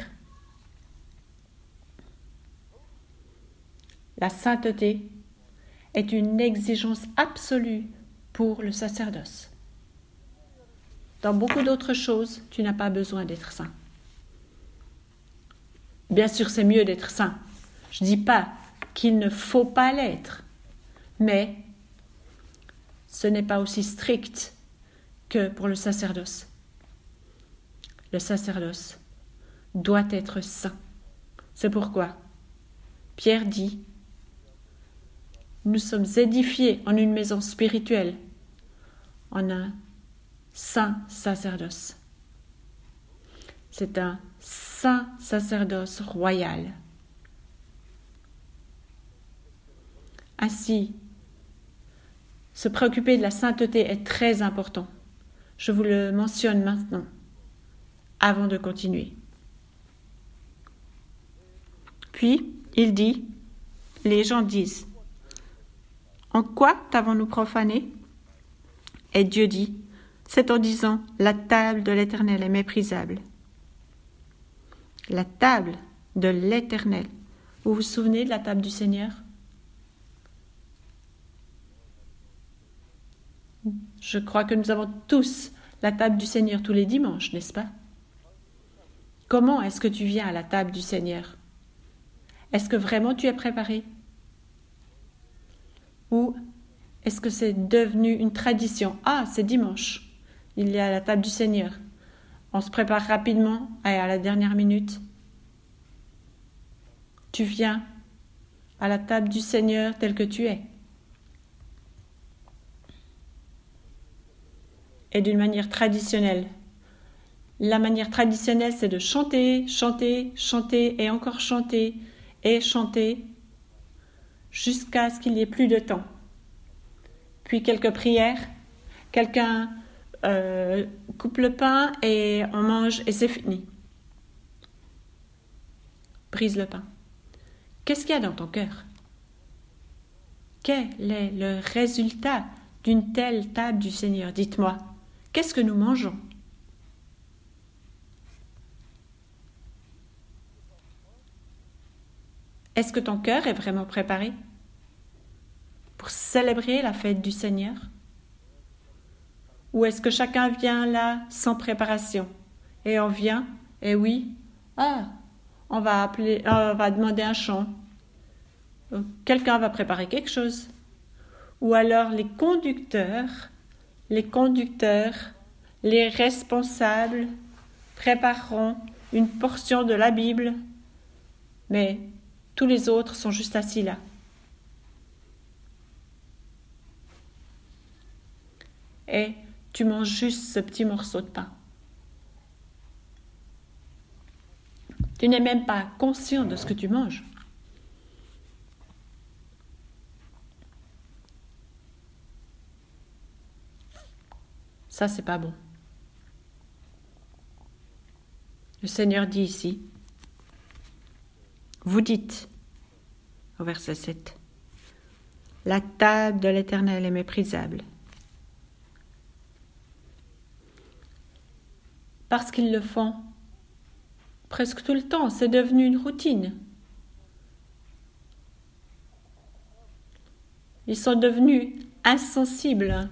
La sainteté est une exigence absolue pour le sacerdoce. Dans beaucoup d'autres choses, tu n'as pas besoin d'être saint. Bien sûr, c'est mieux d'être saint. Je ne dis pas qu'il ne faut pas l'être, mais ce n'est pas aussi strict que pour le sacerdoce. Le sacerdoce doit être saint. C'est pourquoi Pierre dit « Nous sommes édifiés en une maison spirituelle, en un saint sacerdoce. » C'est un saint sacerdoce royal. Ainsi, se préoccuper de la sainteté est très important. Je vous le mentionne maintenant. avant de continuer. Puis, il dit, les gens disent, « En quoi t'avons-nous profané ?» Et Dieu dit, « C'est en disant, la table de l'Éternel est méprisable. » La table de l'Éternel. Vous vous souvenez de la table du Seigneur? Je crois que nous avons tous la table du Seigneur tous les dimanches, n'est-ce pas? Comment est-ce que tu viens à la table du Seigneur? Est-ce que vraiment tu es préparé? Ou est-ce que c'est devenu une tradition? Ah, c'est dimanche, il y a la table du Seigneur. On se prépare rapidement et à la dernière minute. Tu viens à la table du Seigneur tel que tu es. Et d'une manière traditionnelle. La manière traditionnelle, c'est de chanter, chanter, chanter et encore chanter et chanter jusqu'à ce qu'il n'y ait plus de temps. Puis quelques prières, quelqu'un euh, coupe le pain et on mange et c'est fini. Brise le pain. Qu'est-ce qu'il y a dans ton cœur? Quel est le résultat d'une telle table du Seigneur? Dites-moi, qu'est-ce que nous mangeons? Est-ce que ton cœur est vraiment préparé pour célébrer la fête du Seigneur? Ou est-ce que chacun vient là sans préparation? Et on vient, et oui, ah, on va appeler, on va demander un chant. Quelqu'un va préparer quelque chose. Ou alors les conducteurs, les conducteurs, les responsables prépareront une portion de la Bible, mais tous les autres sont juste assis là. Et tu manges juste ce petit morceau de pain. Tu n'es même pas conscient de ce que tu manges. Ça, c'est pas bon. Le Seigneur dit ici, vous dites, au verset sept, la table de l'Éternel est méprisable. Parce qu'ils le font presque tout le temps, c'est devenu une routine. Ils sont devenus insensibles.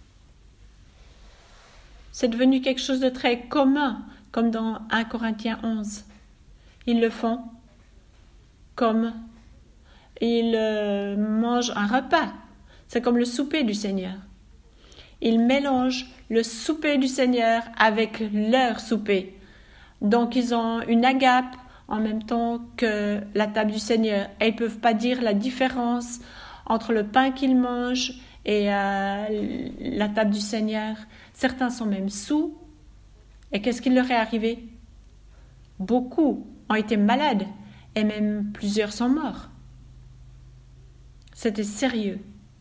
C'est devenu quelque chose de très commun, comme dans un Corinthiens onze. Ils le font comme ils euh, mangent un repas. C'est comme le souper du Seigneur. Ils mélangent le souper du Seigneur avec leur souper. Donc ils ont une agape en même temps que la table du Seigneur. Et ils ne peuvent pas dire la différence entre le pain qu'ils mangent et euh, la table du Seigneur. Certains sont même saouls. Et qu'est-ce qui leur est arrivé? Beaucoup ont été malades et même plusieurs sont morts. C'était sérieux.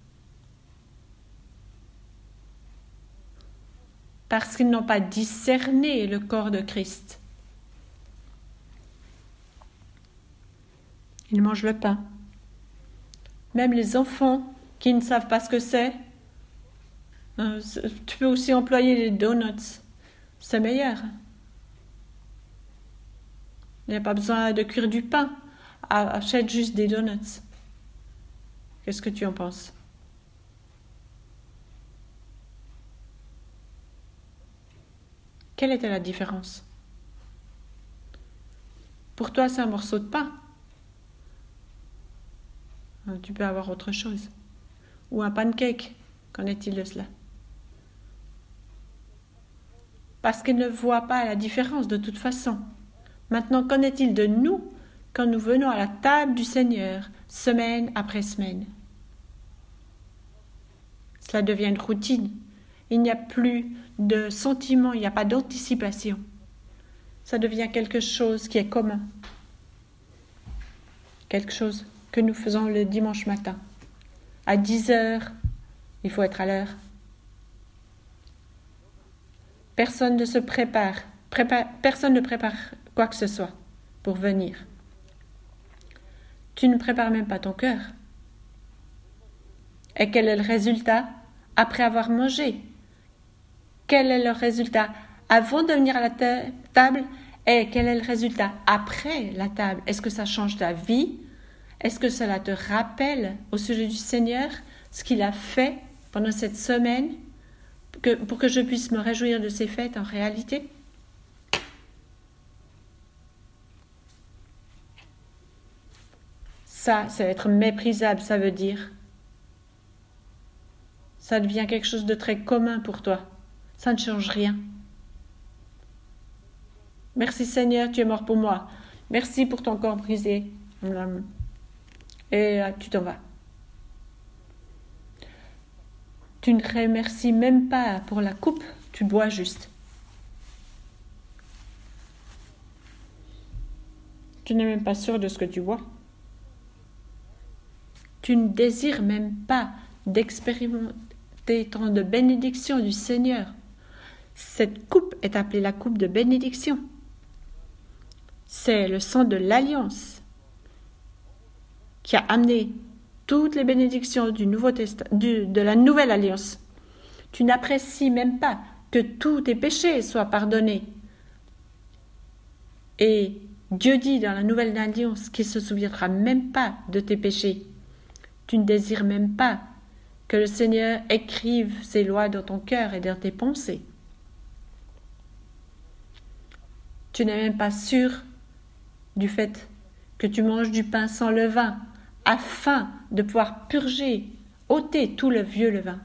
Parce qu'ils n'ont pas discerné le corps de Christ. Ils mangent le pain. Même les enfants qui ne savent pas ce que c'est, euh, tu peux aussi employer les donuts. C'est meilleur. Il n'y a pas besoin de cuire du pain. Achète juste des donuts. Qu'est-ce que tu en penses? Quelle était la différence? Pour toi, c'est un morceau de pain. Tu peux avoir autre chose. Ou un pancake. Qu'en est-il de cela? Parce qu'ils ne voient pas la différence de toute façon. Maintenant, qu'en est-il de nous quand nous venons à la table du Seigneur, semaine après semaine? Cela devient une routine. Il n'y a plus de sentiment, il n'y a pas d'anticipation. Ça devient quelque chose qui est commun. Quelque chose que nous faisons le dimanche matin. À dix heures, il faut être à l'heure. Personne ne se prépare Prépa- personne ne prépare quoi que ce soit pour venir. Tu ne prépares même pas ton cœur. Et quel est le résultat après avoir mangé? Quel est le résultat avant de venir à la ta- table? Et quel est le résultat après la table? Est-ce que ça change ta vie? Est-ce que cela te rappelle au sujet du Seigneur ce qu'il a fait pendant cette semaine que, pour que je puisse me réjouir de ces fêtes en réalité? Ça, c'est être méprisable, ça veut dire. Ça devient quelque chose de très commun pour toi. Ça ne change rien. Merci Seigneur, tu es mort pour moi. Merci pour ton corps brisé. Et tu t'en vas. Tu ne remercies même pas pour la coupe, tu bois juste. Tu n'es même pas sûr de ce que tu bois. Tu ne désires même pas d'expérimenter tant de bénédiction du Seigneur. Cette coupe est appelée la coupe de bénédiction. C'est le sang de l'alliance qui a amené toutes les bénédictions du Nouveau Testament, du, de la Nouvelle Alliance. Tu n'apprécies même pas que tous tes péchés soient pardonnés. Et Dieu dit dans la Nouvelle Alliance qu'il ne se souviendra même pas de tes péchés. Tu ne désires même pas que le Seigneur écrive ses lois dans ton cœur et dans tes pensées. Tu n'es même pas sûr du fait que tu manges du pain sans levain afin de pouvoir purger, ôter tout le vieux levain.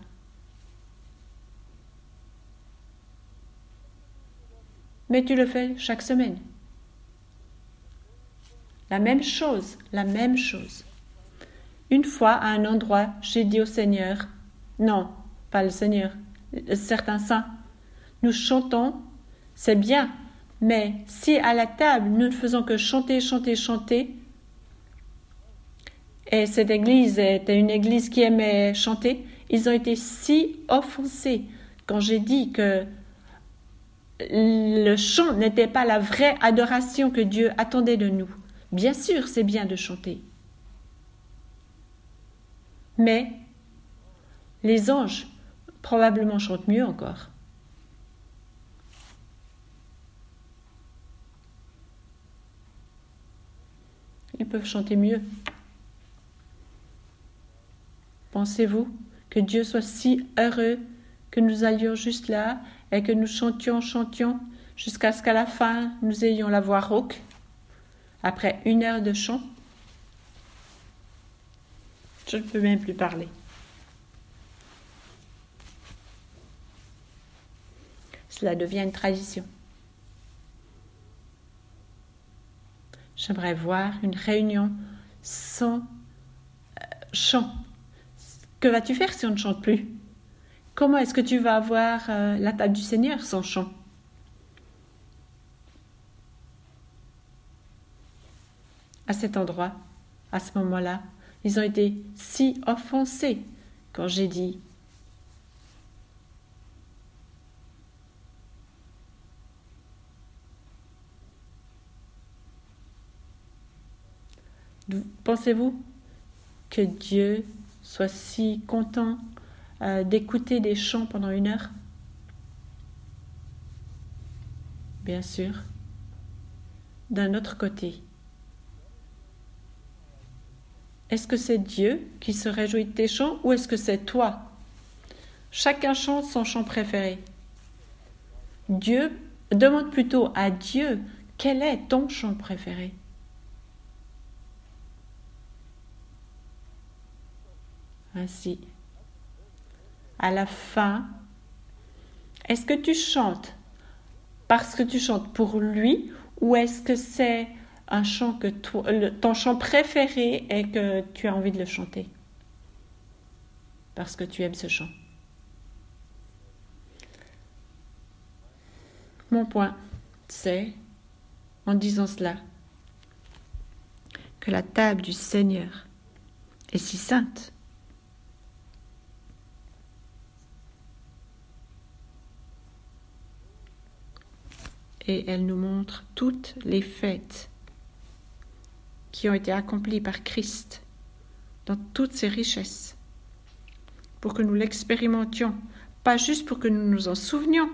Mais tu le fais chaque semaine. La même chose, la même chose. Une fois, à un endroit, j'ai dit au Seigneur, non, pas le Seigneur, certains saints, nous chantons, c'est bien, mais si à la table, nous ne faisons que chanter, chanter, chanter, et cette église était une église qui aimait chanter, ils ont été si offensés quand j'ai dit que le chant n'était pas la vraie adoration que Dieu attendait de nous. Bien sûr, c'est bien de chanter. Mais les anges probablement chantent mieux encore. Ils peuvent chanter mieux. Pensez-vous que Dieu soit si heureux que nous allions juste là et que nous chantions, chantions jusqu'à ce qu'à la fin nous ayons la voix rauque après une heure de chant? Je ne peux même plus parler. Cela devient une tradition. J'aimerais voir une réunion sans euh, chant. Que vas-tu faire si on ne chante plus? Comment est-ce que tu vas avoir euh, la table du Seigneur sans chant? À cet endroit, à ce moment-là, ils ont été si offensés quand j'ai dit pensez-vous que Dieu soit si content euh, d'écouter des chants pendant une heure? Bien sûr. D'un autre côté, est-ce que c'est Dieu qui se réjouit de tes chants ou est-ce que c'est toi? Chacun chante son chant préféré. Dieu demande plutôt à Dieu quel est ton chant préféré. Ainsi, à la fin, est-ce que tu chantes parce que tu chantes pour lui ou est-ce que c'est un chant que toi, le, ton chant préféré et que tu as envie de le chanter parce que tu aimes ce chant? Mon point, c'est, en disant cela, que la table du Seigneur est si sainte. et elle nous montre toutes les fêtes qui ont été accomplies par Christ dans toutes ses richesses, pour que nous l'expérimentions, pas juste pour que nous nous en souvenions.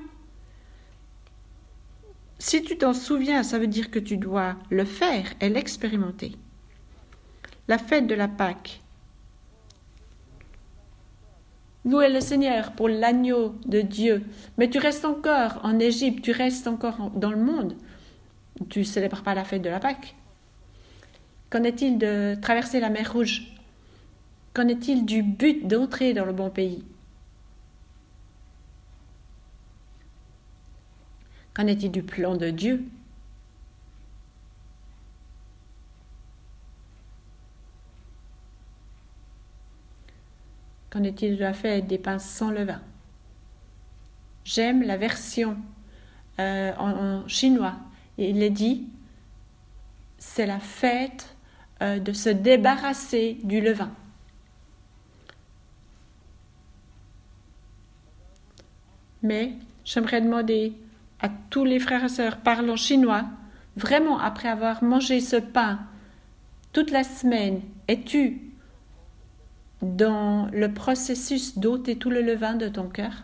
Si tu t'en souviens, ça veut dire que tu dois le faire et l'expérimenter. La fête de la Pâque. Louez le Seigneur pour l'agneau de Dieu. Mais tu restes encore en Égypte, tu restes encore dans le monde. Tu ne célèbres pas la fête de la Pâque. Qu'en est-il de traverser la mer Rouge? Qu'en est-il du but d'entrer dans le bon pays? Qu'en est-il du plan de Dieu? Qu'en est-il de la fête des pains sans levain? J'aime la version euh, en, en chinois. Il est dit, c'est la fête euh, de se débarrasser du levain. Mais j'aimerais demander à tous les frères et sœurs parlant chinois, vraiment après avoir mangé ce pain toute la semaine, es-tu dans le processus d'ôter tout le levain de ton cœur?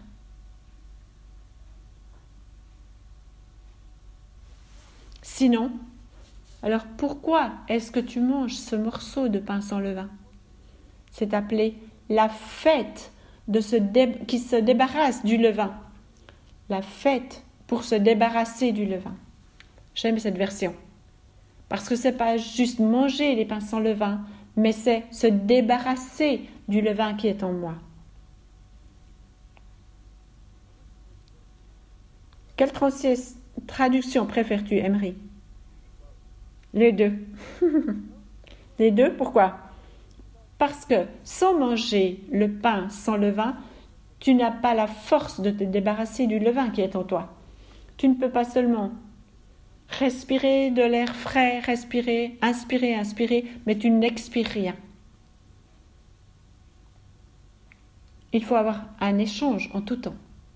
Sinon, alors pourquoi est-ce que tu manges ce morceau de pain sans levain? C'est appelé la fête de se dé- qui se débarrasse du levain. La fête pour se débarrasser du levain. J'aime cette version. Parce que c'est pas juste manger les pains sans levain, mais c'est se débarrasser du levain qui est en moi. Quelle trans- traduction préfères-tu, Emery? Les deux. Les deux, pourquoi? Parce que sans manger le pain sans levain, tu n'as pas la force de te débarrasser du levain qui est en toi. Tu ne peux pas seulement respirer de l'air frais, respirer, inspirer, inspirer, mais tu n'expires rien. Il faut avoir un échange en tout temps.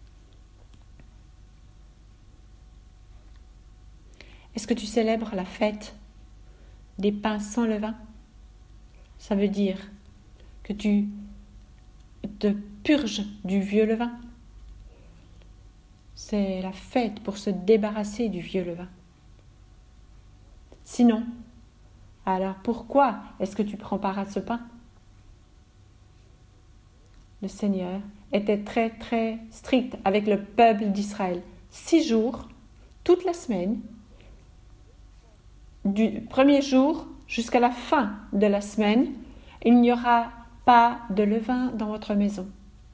Est-ce que tu célèbres la fête des pains sans levain? Ça veut dire que tu te purges du vieux levain. C'est la fête pour se débarrasser du vieux levain. Sinon, alors pourquoi est-ce que tu prends part à ce pain? Le Seigneur était très très strict avec le peuple d'Israël. Six jours, toute la semaine, du premier jour jusqu'à la fin de la semaine, il n'y aura pas de levain dans votre maison.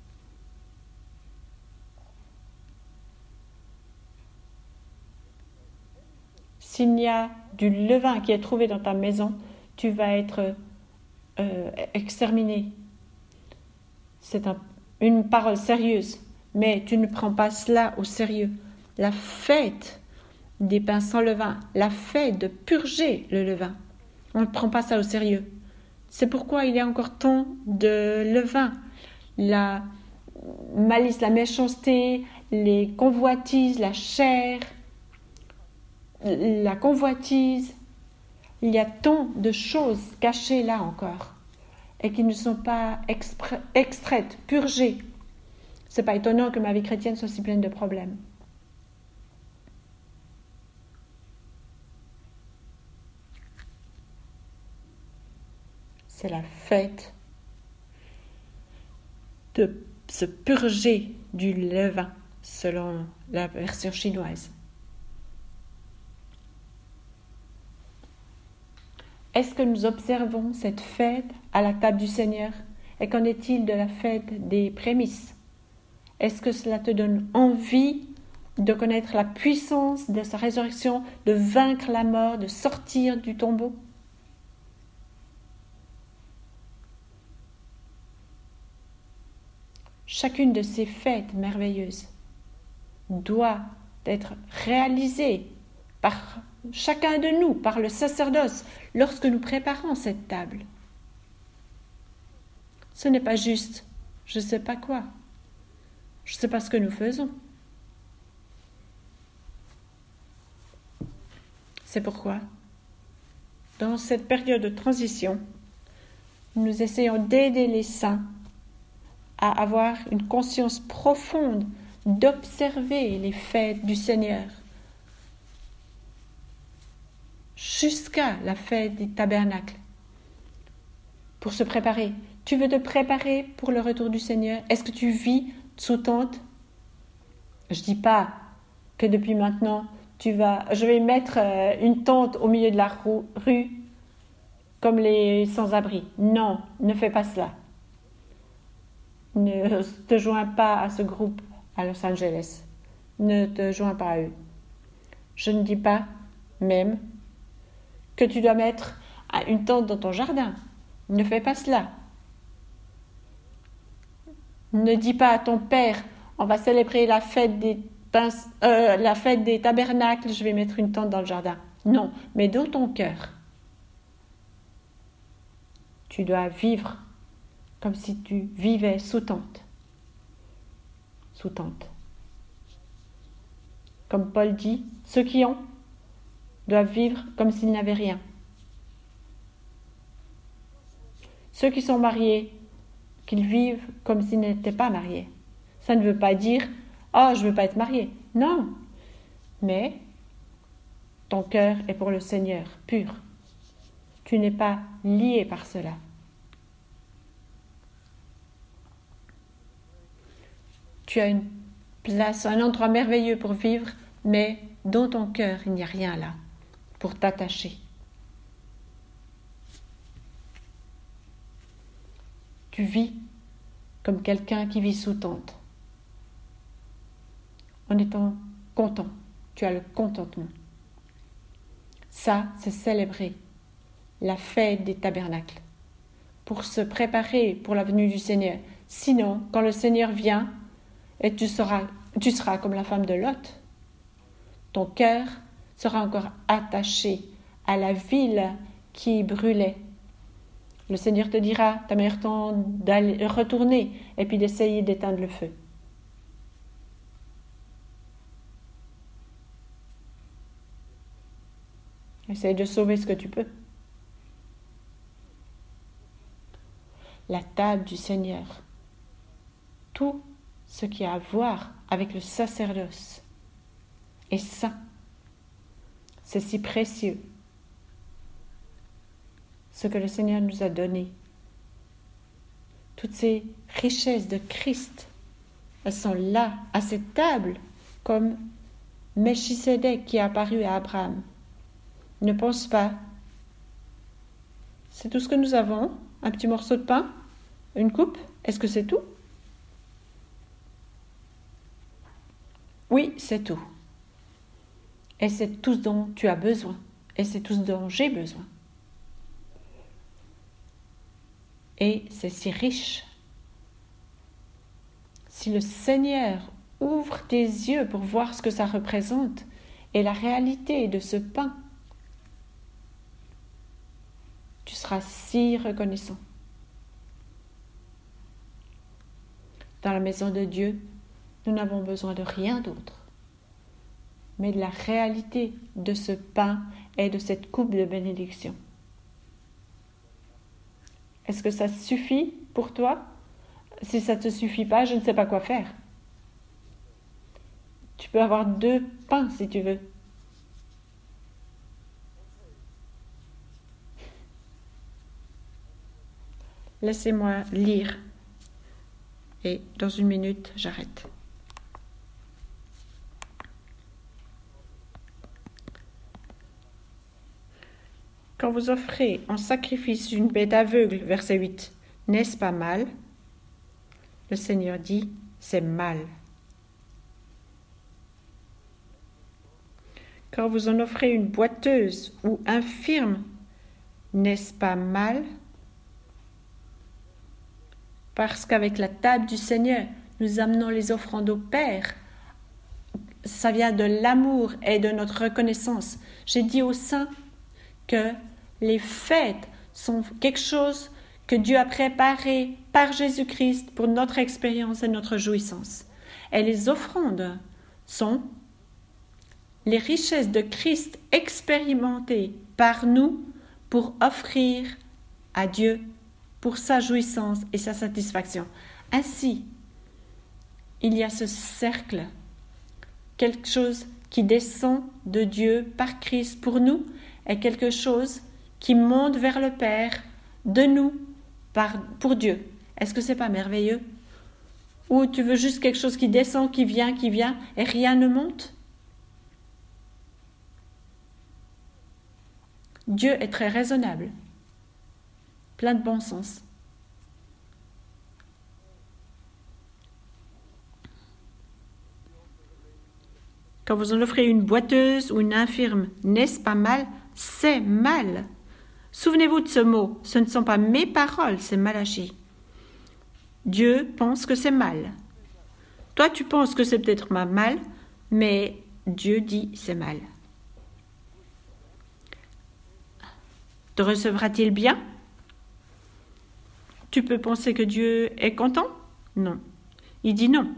S'il y a du levain qui est trouvé dans ta maison, tu vas être euh, exterminé. C'est un, une parole sérieuse, mais tu ne prends pas cela au sérieux. La fête des pains sans levain, la fête de purger le levain, on ne prend pas ça au sérieux. C'est pourquoi il y a encore tant de levain. La malice, la méchanceté, les convoitises, la chair, la convoitise. Il y a tant de choses cachées là encore et qui ne sont pas expr- extraites, purgées. C'est pas étonnant que ma vie chrétienne soit si pleine de problèmes. C'est la fête de se purger du levain, selon la version chinoise. Est-ce que nous observons cette fête à la table du Seigneur? Et qu'en est-il de la fête des prémices? Est-ce que cela te donne envie de connaître la puissance de sa résurrection, de vaincre la mort, de sortir du tombeau? Chacune de ces fêtes merveilleuses doit être réalisée par chacun de nous, par le sacerdoce, lorsque nous préparons cette table. Ce n'est pas juste, je ne sais pas quoi, je ne sais pas ce que nous faisons. C'est pourquoi, dans cette période de transition, nous essayons d'aider les saints à avoir une conscience profonde d'observer les fêtes du Seigneur jusqu'à la fête des tabernacles pour se préparer. Tu veux te préparer pour le retour du Seigneur? Est-ce que tu vis sous tente? Je ne dis pas que depuis maintenant, tu vas, je vais mettre une tente au milieu de la rue comme les sans-abri. Non, ne fais pas cela. Ne te joins pas à ce groupe à Los Angeles. Ne te joins pas à eux. Je ne dis pas même que tu dois mettre une tente dans ton jardin. Ne fais pas cela. Ne dis pas à ton père, on va célébrer la fête des, euh, la fête des tabernacles, je vais mettre une tente dans le jardin. Non, mais dans ton cœur, tu dois vivre comme si tu vivais sous tente. Sous tente. Comme Paul dit, ceux qui ont doivent vivre comme s'ils n'avaient rien. Ceux qui sont mariés, qu'ils vivent comme s'ils n'étaient pas mariés. Ça ne veut pas dire « Oh, je ne veux pas être marié ». Non, mais ton cœur est pour le Seigneur, pur. Tu n'es pas lié par cela. Tu as une place, un endroit merveilleux pour vivre, mais dans ton cœur, il n'y a rien là pour t'attacher. Tu vis comme quelqu'un qui vit sous tente. En étant content, tu as le contentement. Ça, c'est célébrer la fête des tabernacles pour se préparer pour la venue du Seigneur. Sinon, quand le Seigneur vient, et tu seras, tu seras comme la femme de Lot, ton cœur sera encore attaché à la ville qui brûlait. Le Seigneur te dira, t'as meilleur temps d'aller retourner et puis d'essayer d'éteindre le feu. Essaye de sauver ce que tu peux. La table du Seigneur, tout ce qui a à voir avec le sacerdoce est saint. C'est si précieux. Ce que le Seigneur nous a donné. Toutes ces richesses de Christ, elles sont là, à cette table, comme Melchisédek qui est apparu à Abraham. Ne pense pas. C'est tout ce que nous avons? Un petit morceau de pain? Une coupe? Est-ce que c'est tout? Oui, c'est tout. Et c'est tout ce dont tu as besoin. Et c'est tout ce dont j'ai besoin. Et c'est si riche. Si le Seigneur ouvre tes yeux pour voir ce que ça représente et la réalité de ce pain, tu seras si reconnaissant. Dans la maison de Dieu, nous n'avons besoin de rien d'autre, mais de la réalité de ce pain et de cette coupe de bénédiction. Est-ce que ça suffit pour toi? Si ça ne te suffit pas, je ne sais pas quoi faire. Tu peux avoir deux pains si tu veux. Laissez-moi lire et dans une minute, j'arrête. Quand vous offrez en sacrifice une bête aveugle, verset huit, n'est-ce pas mal? Le Seigneur dit, c'est mal. Quand vous en offrez une boiteuse ou infirme, n'est-ce pas mal? Parce qu'avec la table du Seigneur, nous amenons les offrandes au Père. Ça vient de l'amour et de notre reconnaissance. J'ai dit aux saints que les fêtes sont quelque chose que Dieu a préparé par Jésus-Christ pour notre expérience et notre jouissance. Et les offrandes sont les richesses de Christ expérimentées par nous pour offrir à Dieu pour sa jouissance et sa satisfaction. Ainsi, il y a ce cercle, quelque chose qui descend de Dieu par Christ pour nous et quelque chose qui monte vers le Père de nous par, pour Dieu. Est-ce que c'est pas merveilleux? Ou tu veux juste quelque chose qui descend, qui vient, qui vient et rien ne monte? Dieu est très raisonnable, plein de bon sens. Quand vous en offrez une boiteuse ou une infirme, n'est-ce pas mal? C'est mal. Souvenez-vous de ce mot. Ce ne sont pas mes paroles, c'est Malachie. Dieu pense que c'est mal. Toi, tu penses que c'est peut-être mal, mais Dieu dit c'est mal. Te recevra-t-il bien? Tu peux penser que Dieu est content? Non. Il dit non.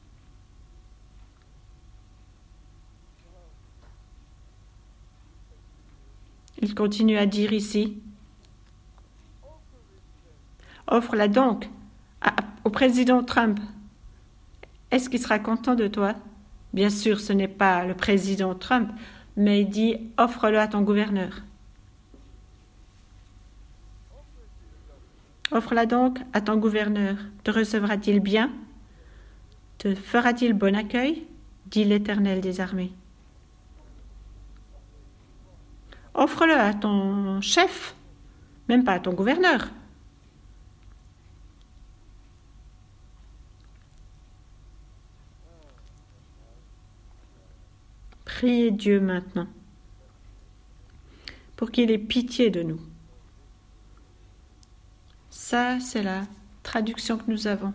Il continue à dire ici, offre-la donc à, au président Trump. Est-ce qu'il sera content de toi? Bien sûr, ce n'est pas le président Trump, mais il dit, offre-le à ton gouverneur. Offre-la donc à ton gouverneur. Te recevra-t-il bien? Te fera-t-il bon accueil? Dit l'Éternel des armées. Offre-le à ton chef, même pas à ton gouverneur. Priez Dieu maintenant pour qu'il ait pitié de nous. Ça, c'est la traduction que nous avons.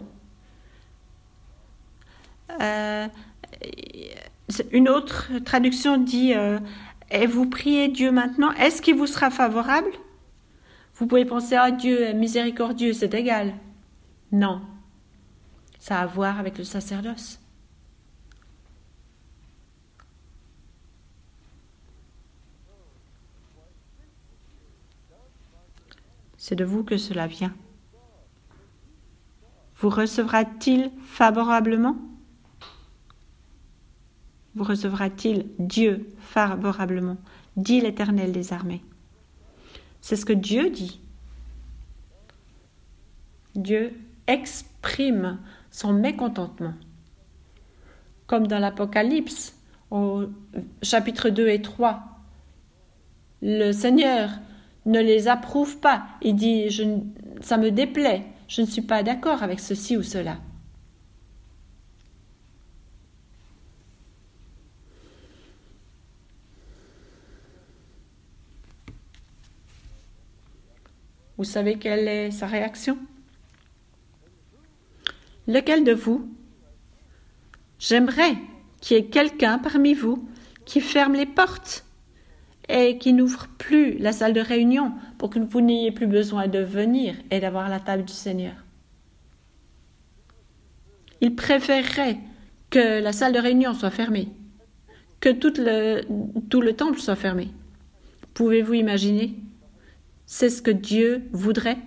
Euh, une autre traduction dit euh, et vous priez Dieu maintenant, est-ce qu'il vous sera favorable? Vous pouvez penser, ah, Dieu est miséricordieux, c'est égal. Non, ça a à voir avec le sacerdoce. C'est de vous que cela vient. Vous recevra-t-il favorablement? Vous recevra-t-il Dieu favorablement? Dit l'Éternel des armées. C'est ce que Dieu dit. Dieu exprime son mécontentement. Comme dans l'Apocalypse, au chapitre deux et trois, le Seigneur ne les approuve pas. Il dit, je, ça me déplaît, je ne suis pas d'accord avec ceci ou cela. Vous savez quelle est sa réaction? Lequel de vous? J'aimerais qu'il y ait quelqu'un parmi vous qui ferme les portes et qui n'ouvre plus la salle de réunion pour que vous n'ayez plus besoin de venir et d'avoir la table du Seigneur. Il préférerait que la salle de réunion soit fermée, que tout le, tout le temple soit fermé. Pouvez-vous imaginer? C'est ce que Dieu voudrait.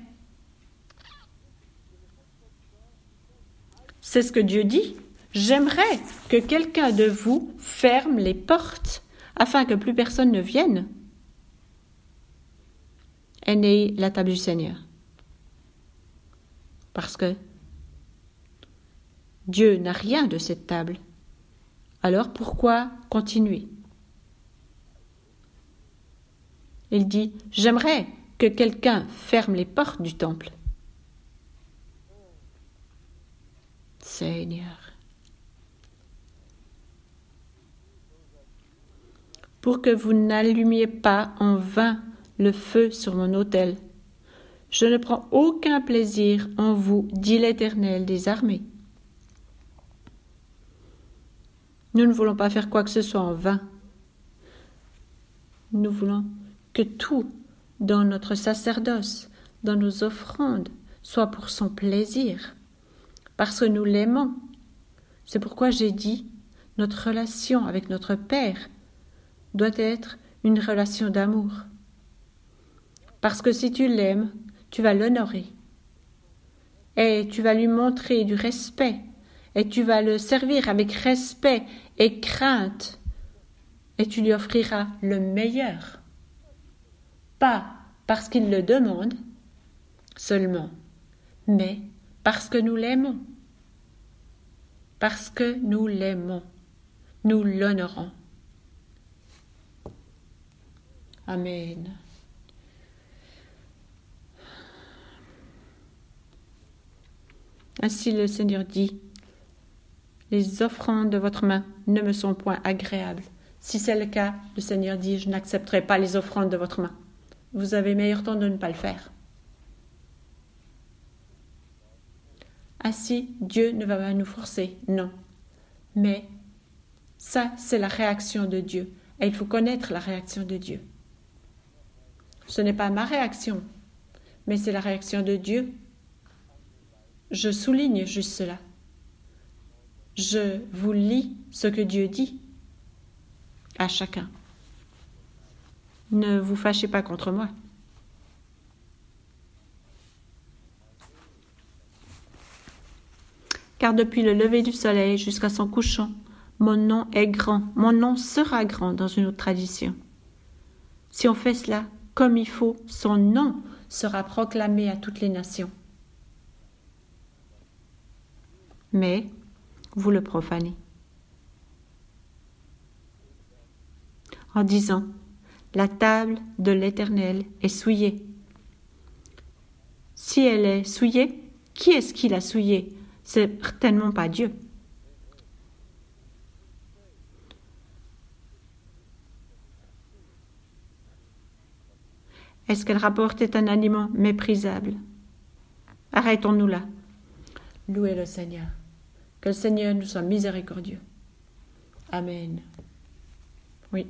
C'est ce que Dieu dit. J'aimerais que quelqu'un de vous ferme les portes afin que plus personne ne vienne et n'ait la table du Seigneur. Parce que Dieu n'a rien de cette table. Alors pourquoi continuer? Il dit, j'aimerais que quelqu'un ferme les portes du temple. Seigneur. Pour que vous n'allumiez pas en vain le feu sur mon autel. Je ne prends aucun plaisir en vous, dit l'Éternel des armées. Nous ne voulons pas faire quoi que ce soit en vain. Nous voulons que tout dans notre sacerdoce, dans nos offrandes, soit pour son plaisir, parce que nous l'aimons. C'est pourquoi j'ai dit, notre relation avec notre Père doit être une relation d'amour. Parce que si tu l'aimes, tu vas l'honorer. Et tu vas lui montrer du respect. Et tu vas le servir avec respect et crainte. Et tu lui offriras le meilleur. Pas parce qu'il le demande seulement, mais parce que nous l'aimons. Parce que nous l'aimons. Nous l'honorons. Amen. Ainsi le Seigneur dit, « Les offrandes de votre main ne me sont point agréables. » Si c'est le cas, le Seigneur dit, « Je n'accepterai pas les offrandes de votre main. » Vous avez meilleur temps de ne pas le faire. Ainsi, Dieu ne va pas nous forcer, non. Mais ça, c'est la réaction de Dieu. Et il faut connaître la réaction de Dieu. Ce n'est pas ma réaction, mais c'est la réaction de Dieu. Je souligne juste cela. Je vous lis ce que Dieu dit à chacun. Ne vous fâchez pas contre moi. Car depuis le lever du soleil jusqu'à son couchant, mon nom est grand, mon nom sera grand dans une autre tradition. Si on fait cela comme il faut, son nom sera proclamé à toutes les nations. Mais vous le profanez. En disant, la table de l'Éternel est souillée. Si elle est souillée, qui est-ce qui l'a souillée? C'est certainement pas Dieu. Est-ce qu'elle rapportait un aliment méprisable? Arrêtons-nous là. Louez le Seigneur. Que le Seigneur nous soit miséricordieux. Amen. Oui.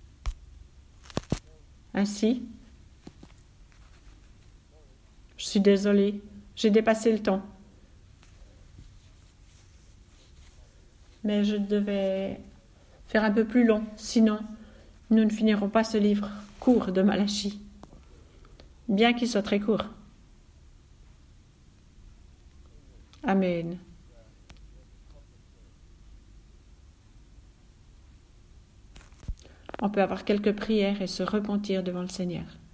Ainsi, je suis désolée, j'ai dépassé le temps. Mais je devais faire un peu plus long, sinon nous ne finirons pas ce livre court de Malachie, bien qu'il soit très court. Amen. On peut avoir quelques prières et se repentir devant le Seigneur.